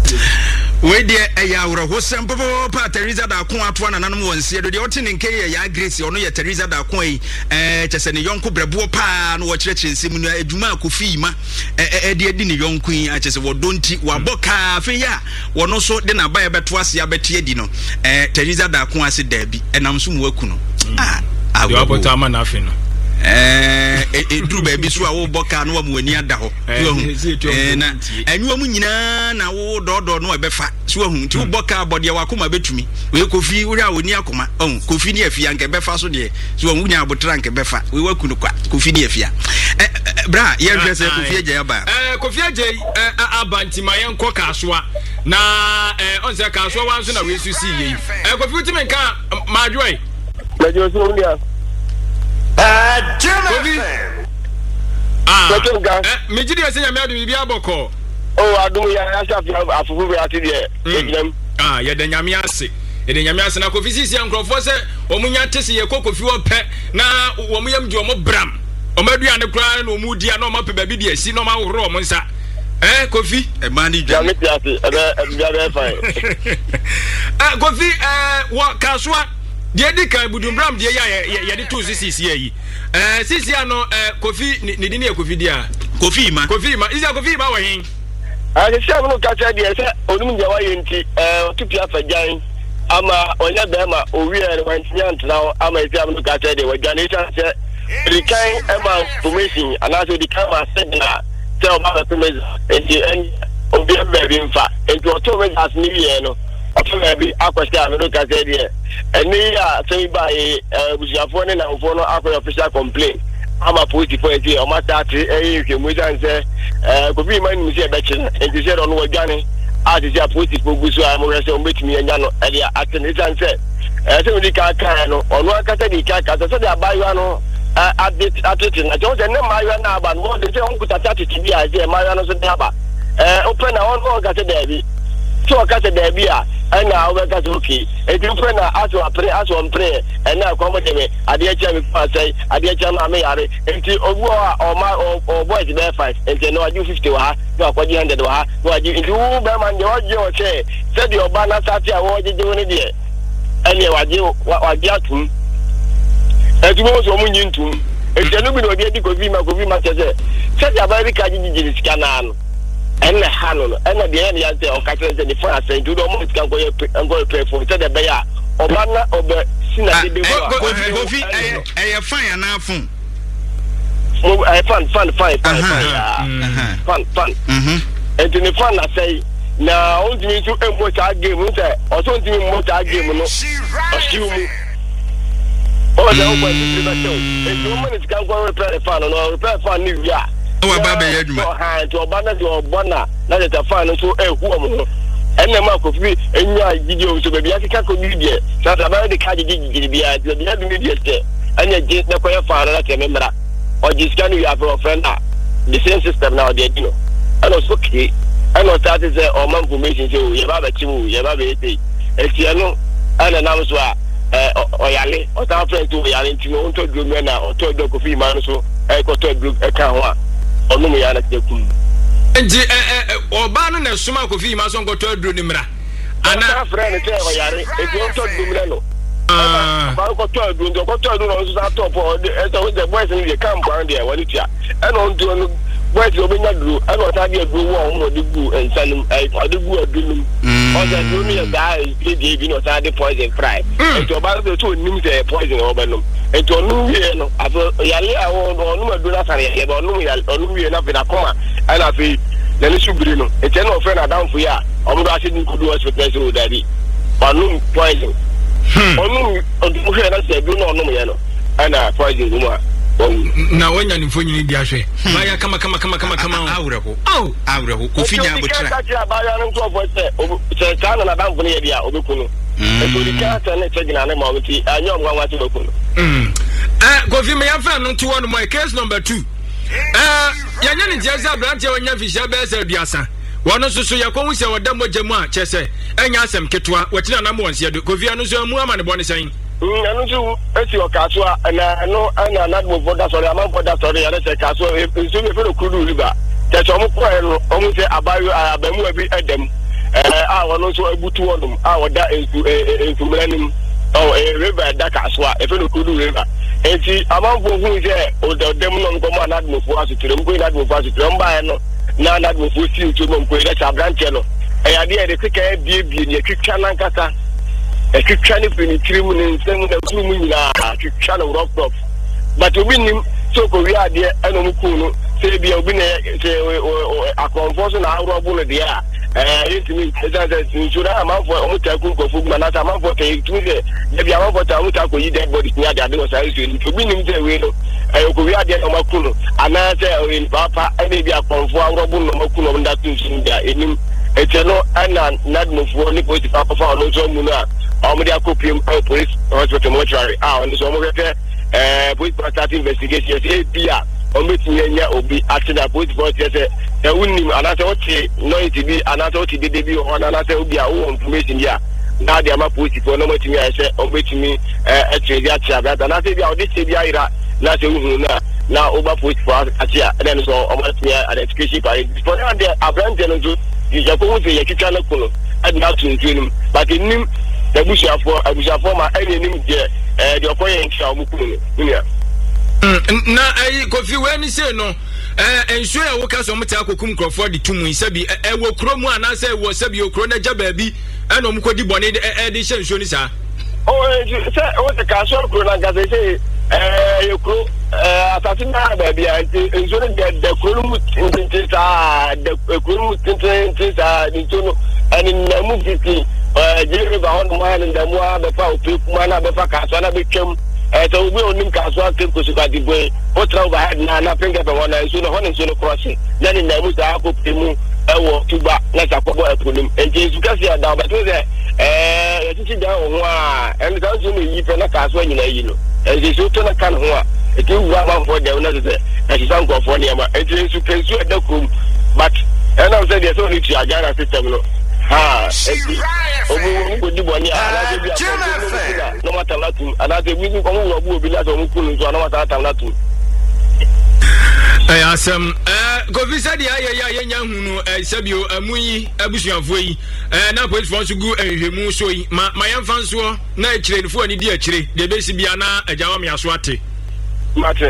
we dey ayawro hosem popo pa Teresa da ko ato na nanom wonsie do de otene nke ya Grace ono ye Teresa da ko yi chese ne yonko brebo pa no wo kyerɛkyerɛ nsem no adwuma akofi ma de adi ne yonko yi a chese wo donti wa boka fe ya wono so de na ba ye beto ase abete adi no Teresa da ko ase da bi enam so mu waku no de abota ama na afi no edru baby so a wo boka no mu ani ada ho na anwa mu nyina na wo dodo no ebefa so hu nti wo boka bode wakoma betumi we kofi wo a woni akoma kofi ne afia nke befa so de so hu nya abotra nke befa we waku no kwa kofi ne afia bra ye hwese kofi agye aba kofi agye abanti mayen ko kasoa na onse kasoa wanso na we susi yi kofi utime nka madwoi majo so ndia Mejidi ya senya meadu bibi aboko. Adum ya shafi afufu be ati de ejam. Ya de nyame ase. De nyame ase na kofi sisi ankrofo se omunya tese ye kokofi wo pe na wo yam di omo bram. Omadua ne kra na omudi na omape babi de asi na omaworo omo nsa. Kofi e mani dwa. Ya meti ase e fine. Kofi wo kaswa de di kan budumbram de ya de to sisi yi sisi ano kofi ni di ne kofi dia kofi ma isa kofi ma wa hin se se no ka cha de se onum de wa yenti tupi afajan ama onya be ma owi e wantinya ntra ama isi am no ka cha de wa gane cha se rikan e ma formation ana so di kan ma segna se o ma to me en obi e be mfa enti o to me as ni ye no after be akwasi amero ka say there eni ya say by busiafo ne na ofo no akọ official complaint ama police for e o mata ati you mu jan say ko bi man mi say be chen enti say no wadwane a ti say police for gusu am re say o betimi anya no e dia atene jan say say we di ka no onu aka say di ka say dey abayo no atete na jo say ne mayo na aba no dey say on kutata titi bi a say mayo no so dey aba open na on ka say dey bi so ka say dey bi a and now we got okay. If you pray now, as one prayer, and now come with me. I did tell me say, I did tell my mate, until or boys there 5, and no, I do 50 or no, 100 or no, I do Berman, your chair, said your banner sat here, what did you want to do? And you are you, what you to? And you also mean to. If you know, you could be my said your very kind scanner. And the Hanon, and the end, I say, or catches the France, and do the most can go and go pay for the Bayer, or Banner, or the Sinai. I fine now. Fun. And to the fun, I say, now, only me to watch our game, or something more our game, no, assume. Oh, the open, and 2 minutes can go repair the fun, or repair fun, New Year. Wa baba yaduma to obana to obana na de tafan so ehu enne ma ko fi enya gidi so be bia kika ko ni die sa da ba de ka gidi bia de bia de ni die ste enya je na ko ya fa na ke memra o ji scan you have a friend the same system now dey you know and also okay and also that is o man information so ye ba chimu ye ba be ete etia no ana na so o yale o ta friend to yale ntino on to drum na o to do ko fi ma no so ko to drum ka ho onu mu ya na tekum nji oba no na suma ko fi ma so ngoto aduro ni mra ana friend te o yare e ko to dum le no ba ko to adu ndo ko to adu no so top the boys in the camp around there wani tia and on do boys obenya duro and o ta dey duro wo on de gu ensanim adu adunum o da do mi da dey bi no ta dey poison fry and to ba so nim say poison o benum and to nu wie no afo yale awon onu adu na sare ye ba onu wie na fe na koma and afi na ni subiri no e je no fe na down for ya o mo do ase ni kudu hospital so daddy onu poison onu odu he na se do no onu ye no ana poison mu a na wanya ni fonyini di ahwe baya kama awreho kofinya abotira ka ba ya no to for se kana na dan fune ye dia obekunu e ko di ka ta ne chegina ne ma wuti anyo mwa ti bekunu kofi me ya fa no to one more case number 2 yanya ni jeza branche wanya fisha be se duasa wono susu yakohu se wodamo jamu a chese enya asem ketwa watina na mo wonse do kofi anu so mu ama ne bone san anu so esi okasua na no ana na mo boda sorry am boda sorry ya se kasua so me fero kudu riba te so mo ko eno o mu se abayu abamu abi edem wono so abutu wonum woda enkumranim river da kasua e fero kudu riba enti amambo hu je o dem no ko mo na mo fu asitire mko na mo fu asitire mba no na mo fu si uto mo mko da branche no ya de de keka bie ne twitwa nankasa twitwa ne fini tirimu ne nsem da kumu nyina twitwa no rock but obi nim so ko wi ade eno mku no se bia obi ne se akonfo so na awro no de a yetimi ezaza insura amafo omutaku kofu manata amafo te tuze de bia amafo ta omutaku yi dead body nya de ade no sai so ni obi nim se we no ko wi ade no makuno ana se o papa ene bia akonfo awro no makuno nda tunsun dia enim eteno ana nadmofo ni police papa fa no so mu na omudi akopiem police hospital mortuary on so mo get police start investigation say bia ometinye nya obi atina police force say e wunnim anase oti no it bi anase oti dede bi ho na anase obi a wo information dia na dia ma police for no metimi say ometimi etredi atia ba anase bia odi che bia ira na se hu na oba police force atia then so ometimi identification by for na dia abrand no so yakohu se yakika na kuno adna tuntunim but nim abushafo ma enim de okoye ntia omukunu nia na kofi we ni say no enso ya woka so mta akokum croford de tumu sabi wo kromu ana say wo sabi okro na ja baabi ena omukodi bone de hye nso ni sa say o te ka so kro na ga say yekro asasina baabi enso de kro mu tinta de kro mu tinta ni tono ani na mu fiti jere ba on ma na mu ba fa opi kuma na ba fa ka so na be twem so we onim ka so akem ko suka di boy o tra overhead na finger be wona so no hono so no crossing na ni na mu sa ko pemu ewo tuba na sa ko bo eponim enje suka si ada ba to ze titi da ho a en da so no yi pe na ka so nyina yi no enje so to na kan ho a e ti wa ma fo de na ze e ti san ko fo ne ma enje su ke su da kum but and I said so ni ti agara system no obu ko di boni ala de bia no mata latum ana de wi ko mo obu obi la so mo kunu so na mata latum asem govi said ya nya hunu sabio amuyi abusuafo yi na police force gu ehwemu so yi ma yamfa nso na ekirefo ani di ekire de besi bia na ajawa me aso ate mate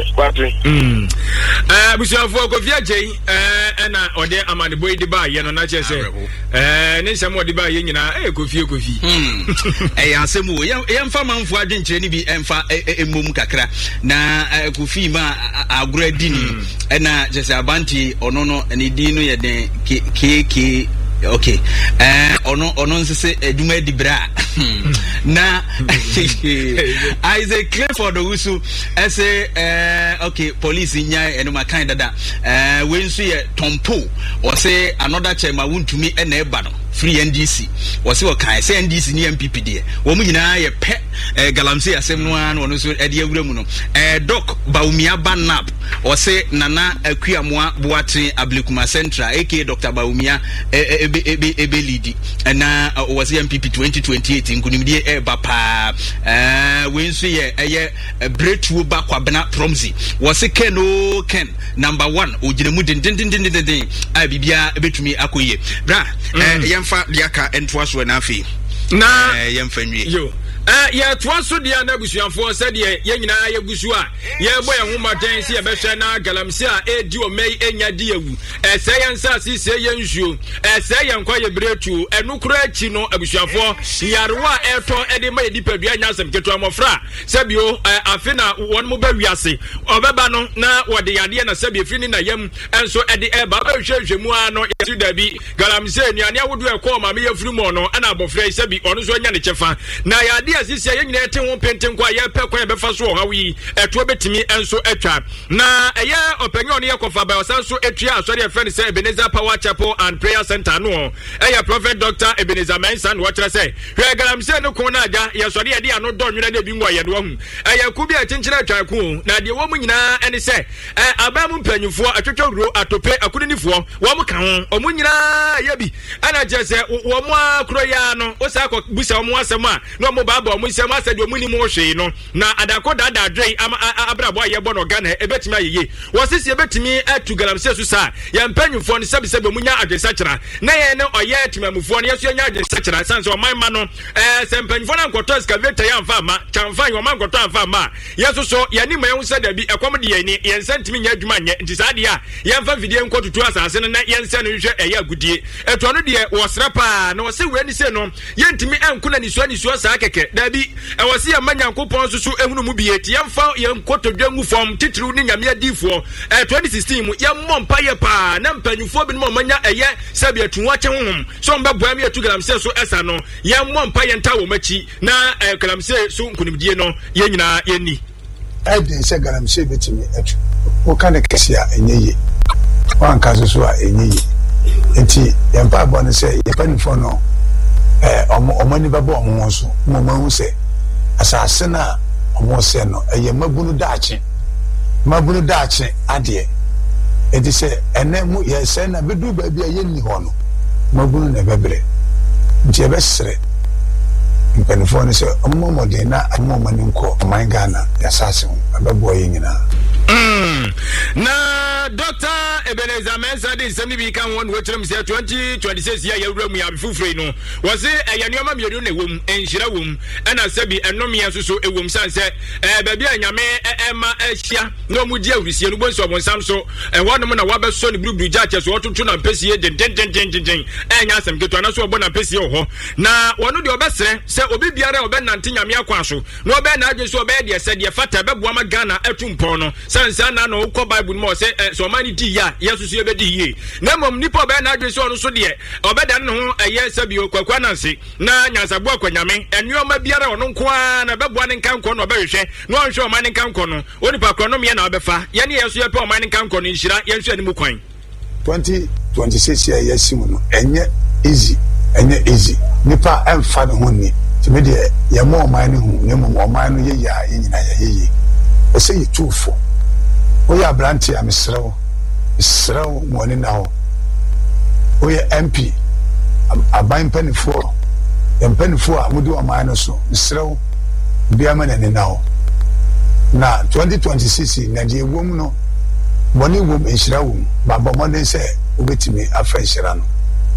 abusuafo govi agei na ode amane boy de ba ye no na chese ne nsam ode ba ye nyina kofi asem wo yamfa manfo adwenkyere ni bi emfa emom kakra na kofi ma agura dini na chese abanti ono no ne di no ye den keke okay ono nsese eduma di bra na Isaac Clifford Owusu ese okay police nya enuma kan dada we nso ye Tompo o say another chairman wuntumi na eba no free NDC o say o kan say NDC ni MPP de wo mu nyina ye pe galamse asem no an ono so ede awura mu no Doc Baumia Banap o say Nana Akuamoa Boate Ablekuma Central aka Dr. Baumia ebe lead na was MPP 2028 nkunimdie eba pa we nso ye breakthrough ba kwabena promzi was Ken number 1 ogiremu den a bibia betumi akoye bra yemfa liaka entwa so na afi na yemfa nwie yo ya twaso dia na busuafo se de ye nyina ye gusu a ye boy ho maten se ye be hwe na galamse a edi o mei enya di ewu se ye nsa si se ye nsuo se ye nkwa ye bretu enu kura achi no abusuafo yarewa eto ede ma ye dipadua nya asem keto amofra se bio afi na won mo ba wiase obeba no na wode yade na se bi fini na yam enso ede ba ba hwehwemu ano yesu dabi galamse nuane awodo ekọ ma me yefuru mo no na abofra se bi ono so nya ne chefa na yade asisi ye nyina ete ho penten kwa ye pe kwa be fa so ha wi eto betimi enso etwa na eye opanyo ne yekofa ba osanso etua asori e friend say Ebenezer Power Chapel and Prayer Center no eye Prophet Dr. Ebenezer Mensan wo kire say hwe galamse no ko na aja ye sori ye de ano do nwena na bi ngwa ye no hu eye ku bi akinkyira atwa ku na de wo mu nyina ene say abamu mpanyufo atwetworo atope akunifo wo mu ka ho omu nyina ye bi ana je say wo mu akro ya no o sa ko busa wo mu asem a no mo ba mo nsem asedi o muni mo hwe no na adako dada adwen abrabo ayebo no Ghana ebetimi ayeye wo sisi ebetimi atu galamse so sa ya mpanyufo ne sebisebe munya adwesa kira na ye ne oye timamufo ne yeso nya adwesa kira sanse o manma no se mpanyufo na nkoto excavator ya mfa ma chamfa yo man nkoto amfa ma yeso so ya ni ma yen se da bi ekom de ye ni yen sentimi nya adwuma nye nti sa de a ye mfa video nkotutu asase no na yen se no hwe eya gudie eto no de wo srapa na wo se we ni se no yentimi enkuna ni so sa keke da bi ewose ya manyankopon susu ehunu mu biye ti yemfa yenkotodwangu fom titru ni nyame adifo 2016 mu yemmom paye pa na mpanyufo bi no manya eye sabe atunwa che honhom so mba boa mi atu galamse so esa no yemmom paye nta wo machi na galamse so nkunimdie no ye nyina yenni ede se galamse betimi atu o kana kesia enyeye wanka so a enyeye enti yempa bone se yepanifo no omani babo omo so mo mahu se asase na omo se no eye mabunu daache ade edi se ene mu ye se na bedu ba bia ye ni ho no mabunu na bebre nti e besere mpanifo ne se omo modern na omo mani nko oman Ghana ya sase ho ababo ye nyina na Dr. Ebenezer Mensan de semi bi kan won wetrim se 2026 ya yawura mu ya bifufre no was eyanuama mienu na ewom enhira wom na sebi enomia soso ewom sanse baabi anyame ema ahia no mu di awrisie no bonso obonsam so wonom na wabeso ne blublu jache so otutu na pesie den enya asem keto na so obo na pesie ho na wono de obesere se obi biara obenante nyame akwa so no obe na adwe so obe de se de fata beboa ma Ghana atumpo no sanse na no ko Bible mo se so mani di ya yesu so ebedi ye na mom nipa obe na adwe so no so de obeda ne ho eye sabio kwakwa nanse na nyansabo akwanyame enuoma biara ono nko a na beboa ne nkanko no obehwe no onhwe o mani nkanko no onipa kronom ye na obefa ye ne yesu ye pe o mani nkanko no nhira ye nhwe ne mu kwan 2026 ya yesimu no enye easy nipa emfa ne ho ni timi de ye mo o mani hu ne mo o mani no ye ya ye nyina ye o se yitufo oye abranti amesrewo mwoni na ho oye MP aban panifo a mudi wa maano so mesrewo bia mana ne na ho na 2026 na je wom no boni wom enhira wom baba modern se obetimi afa enhira no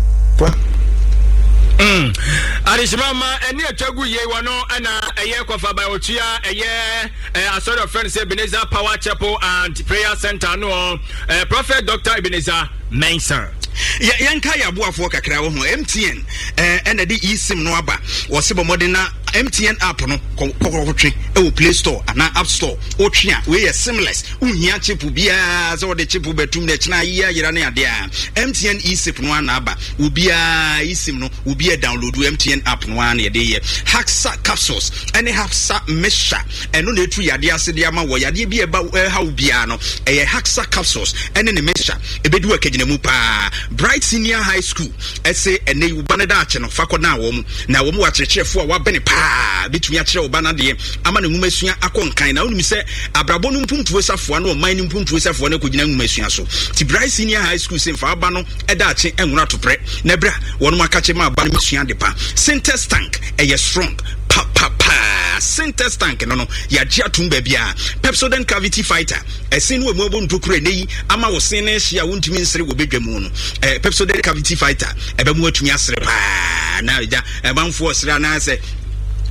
Arishimama eni atwagu ye wano ana eye kofa by otua eye asori of friends Ebenezer Power Chapel and Prayer Center no Prophet Dr. Ebenezer Mensan yanka ya boafo kakra wo ho MTN ena de eSIM no aba wo se bomode na MTN app no kokokotwe e wo Play Store ana App Store o twe a we seamless unhia chip bia za wo de chip betum na kina yira na ade a MTN eSIM no ana aba ubia eSIM no ubia download MTN app no ana ye de Haxa capsules any Haxa mesha eno na etu yade ase de ama wo yade bia ba ha ubia no Haxa capsules ene ne mesha ebedu akagina mu pa Bright Senior High School ese ene ubana da ache no fakona wo na wo mu akyerkyerefo a wabene pa bitumi akyere ubana de ama ne ngumasua akonkan na onimi se abrabo no mpumtuwe safo na o man no mpumtuwe safo na kogina ngumasua so ti Bright Senior High School se fa aba no eda ache enwura topre na bra wo no akache ma aba no masua de pa Sintex tank eye strong Sintex tank no ya gia tumba bia Pepsodent cavity fighter esin wo mo ntokure nei ama wo sin na hia wontumi nsere wo bedwamu no Pepsodent cavity fighter ebe mu atumi asere pa na ja ebanfo osere na se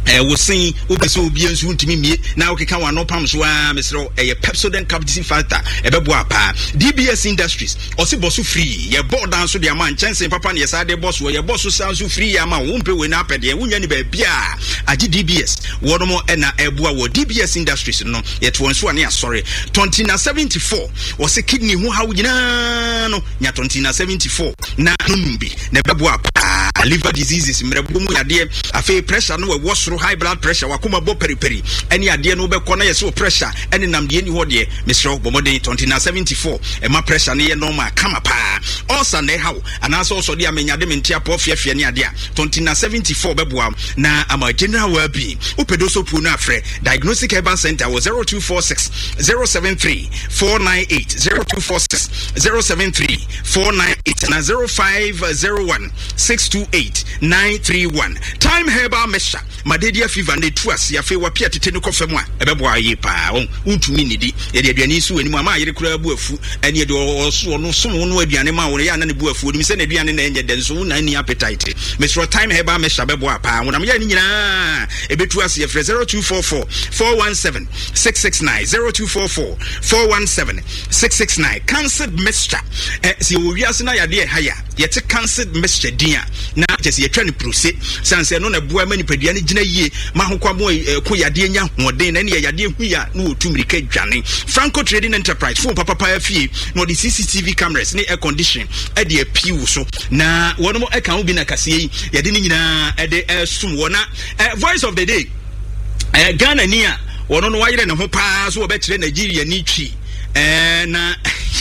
wo sen wo pese obi ensu ntimi mie na wo keka wa no pam so a mesro Pepsodent capacity factor ebebo apa DBS Industries ose boss free ye board down so de man chance papa ne yesa de boss wo ye boss sound so free ama wo mpe we na apede wonya ni ba bia agi DBS wo no mo na eboa wo DBS Industries no ye to nso ane asore 2074 ose kidney ho hawo nyina no nya 2074 na numbi na ebebo apa liver diseases mrebo mu yade afi pressure no we soro high blood pressure wakoma bo periperi eni ade no be kona yeso pressure eni namde ni ho de mesro bomode 2074 ema pressure ne ye normal kama pa also na hawo anaso also de amenyade mentia po fiafia ne ade a 2074 beboa na ama general well-being upedoso pu na afre diagnostic herbal center was 0246 073 498 0246 073 498 na 0501 628 931 time herbal measure Madedia fever ne tuas ya fe wa pia tete ne kofam a ebebo aye pa untumi nidi ye de aduane su ani ma ayere kura bu afu ene de oso no som no aduane ma wo ya na ne bu afu ni se na aduane na enye den so na ni appetite mesro time heba me shabe bo apa wona me ya ni nyina ebetu ase ye fre 0244 417 669 0244 417 669 cancelled mixture si wo wiase na yade haya ye te cancelled mixture dia na jesi ye twa ne prose sanse no na bua mani padua ne gina yie ma hokwa mo ko yade nya hoden na ne yade hu ya na otumrika dwane Franco Trading Enterprise phone papa afie no the CCTV cameras ne air condition e de apiu so na wono mo e kan obi na kase yade ni nyina e de sum wona voice of the day Ghana ni a wono no wayere ne ho pa so obe kire Nigeria ni twi na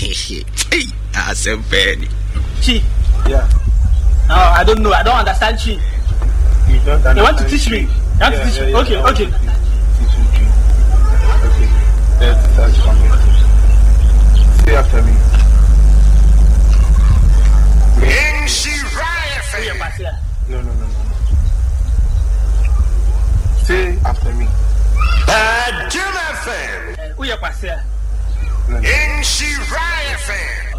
asempeni chi yeah. No, I don't know. I don't understand chi. You don't understand. You want to teach me? You want to teach me? Okay, okay. Okay. That's coming. Say after me. No. Say after me. Bad Jim FM. Who you passer? In Shirai FM.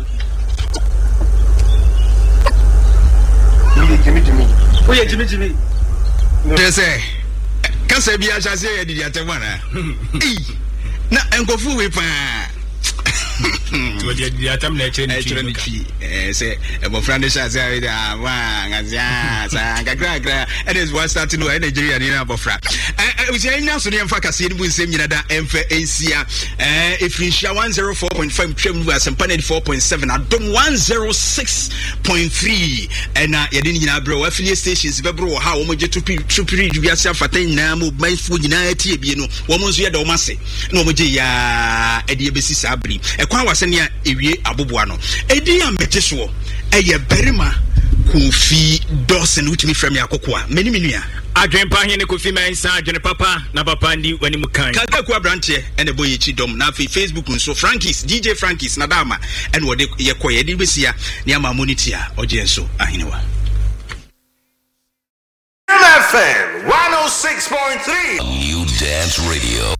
Jimmy. Oh yeah, Jimmy. They say, can say be a chance here did you na enkofu we pa. To the atam na change say ebo friend chance here da wa ngazia sa gagra and is one starting no Nigeria ni na bofra. We say nya so ne mfa kase ni bu nsem nyina da emfa ensia efrinhia 104.5 twem nu asempa 4.7 adom 106.3 na yede nyina bro affiliate stations bebro ha wo moje tupiri dubiase afata nyina mo banfu nyina tie bie no wo mo nso ye da wo mase na wo moje ya ede ebesi sabri ekwan wase ne ewie aboboa no edi amete so eye berima Kofi Dawson utimi from Yakokoa many minua adwempa hene Kofi Mensa adwene papa na papa ndi wani mukan kaka kwa branche ene boye chi dom na Facebook nso Frankies DJ Frankies na dama ene wode yekoye de besia ne ama monitor oje nso ahenewa FM 106.3 New Dance Radio.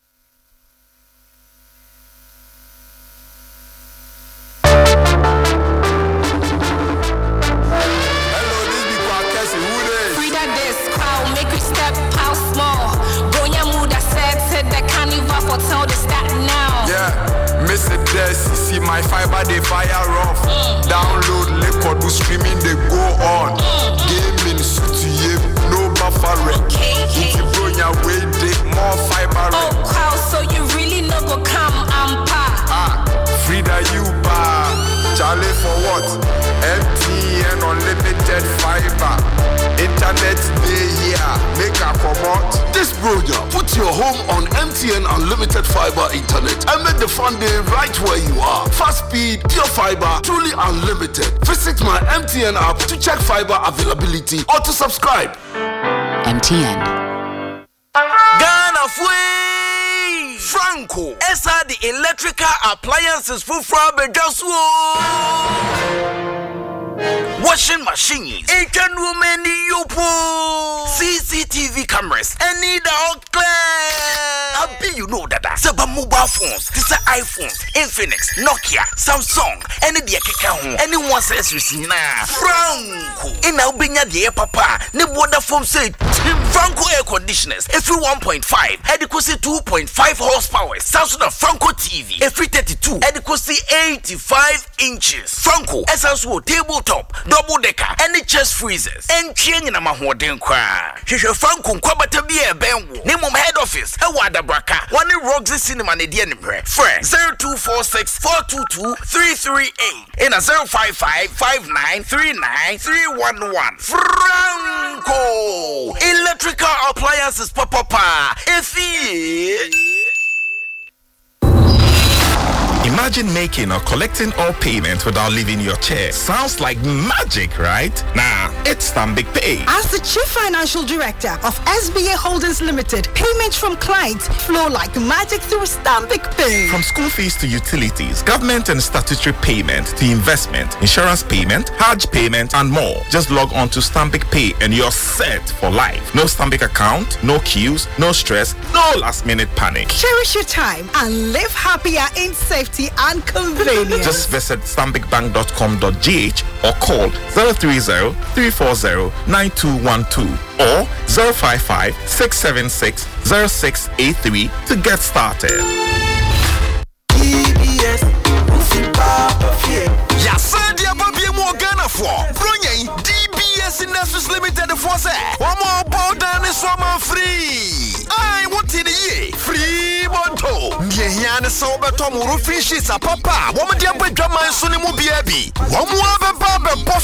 See my fiber they fire off. Download record who streaming they go on. Gaming suit no buffer. If you bro your way dig more fiber. Oh wow, so you really no go come Frida you bar Charlie for what? MTN unlimited fiber. Internet day here. Make a promote. This program put your home on MTN Unlimited Fiber Internet and make the fun day right where you are. Fast speed, pure fiber, truly unlimited. Visit my MTN app to check fiber availability or to subscribe. MTN. Ghana Fui Franco Esa the electrical appliances for washing machines, Aiken women yopo, CCTV cameras, and need all clear. Abi you know that Seba mobile phones, this are iPhones, Infinix, Nokia, Samsung, any the keka ho, anyone says you see na Franco. In our binya the papa, ne border phone say Franco air conditioners, every 1.5, adequacy 2.5 horsepower, Samsung Franco TV, every 32, adequacy 85 inches. Franco, SSO tabletop, double decker, any chest freezers, and chain in a mahoden cry. Franco Kwabata be a benwo. Name of head office, a wada braka, one in Roxy Cinema Nedian Friend 0246 422 338 in a 055 5939 311. Franco Electrical Appliances Papa. Imagine making or collecting all payments without leaving your chair. Sounds like magic, right? Nah, it's Stanbic Pay. As the Chief Financial Director of SBA Holdings Limited, payments from clients flow like magic through Stanbic Pay. From school fees to utilities, government and statutory payment to investment, insurance payment, Hajj payment, and more. Just log on to Stanbic Pay and you're set for life. No Stanbic account, no queues, no stress, no last-minute panic. Cherish your time and live happier in safety and convenience. Just visit stanbicbank.com.gh or call 030-340-9212 or 055-676-0683 to get started. DBS Industries Limited for say, one more boat than this summer free. I want in the year free monto. Diana sober Tom Rufin she's a papa. Woman, dear, but Drama Sunimu Biabi. One more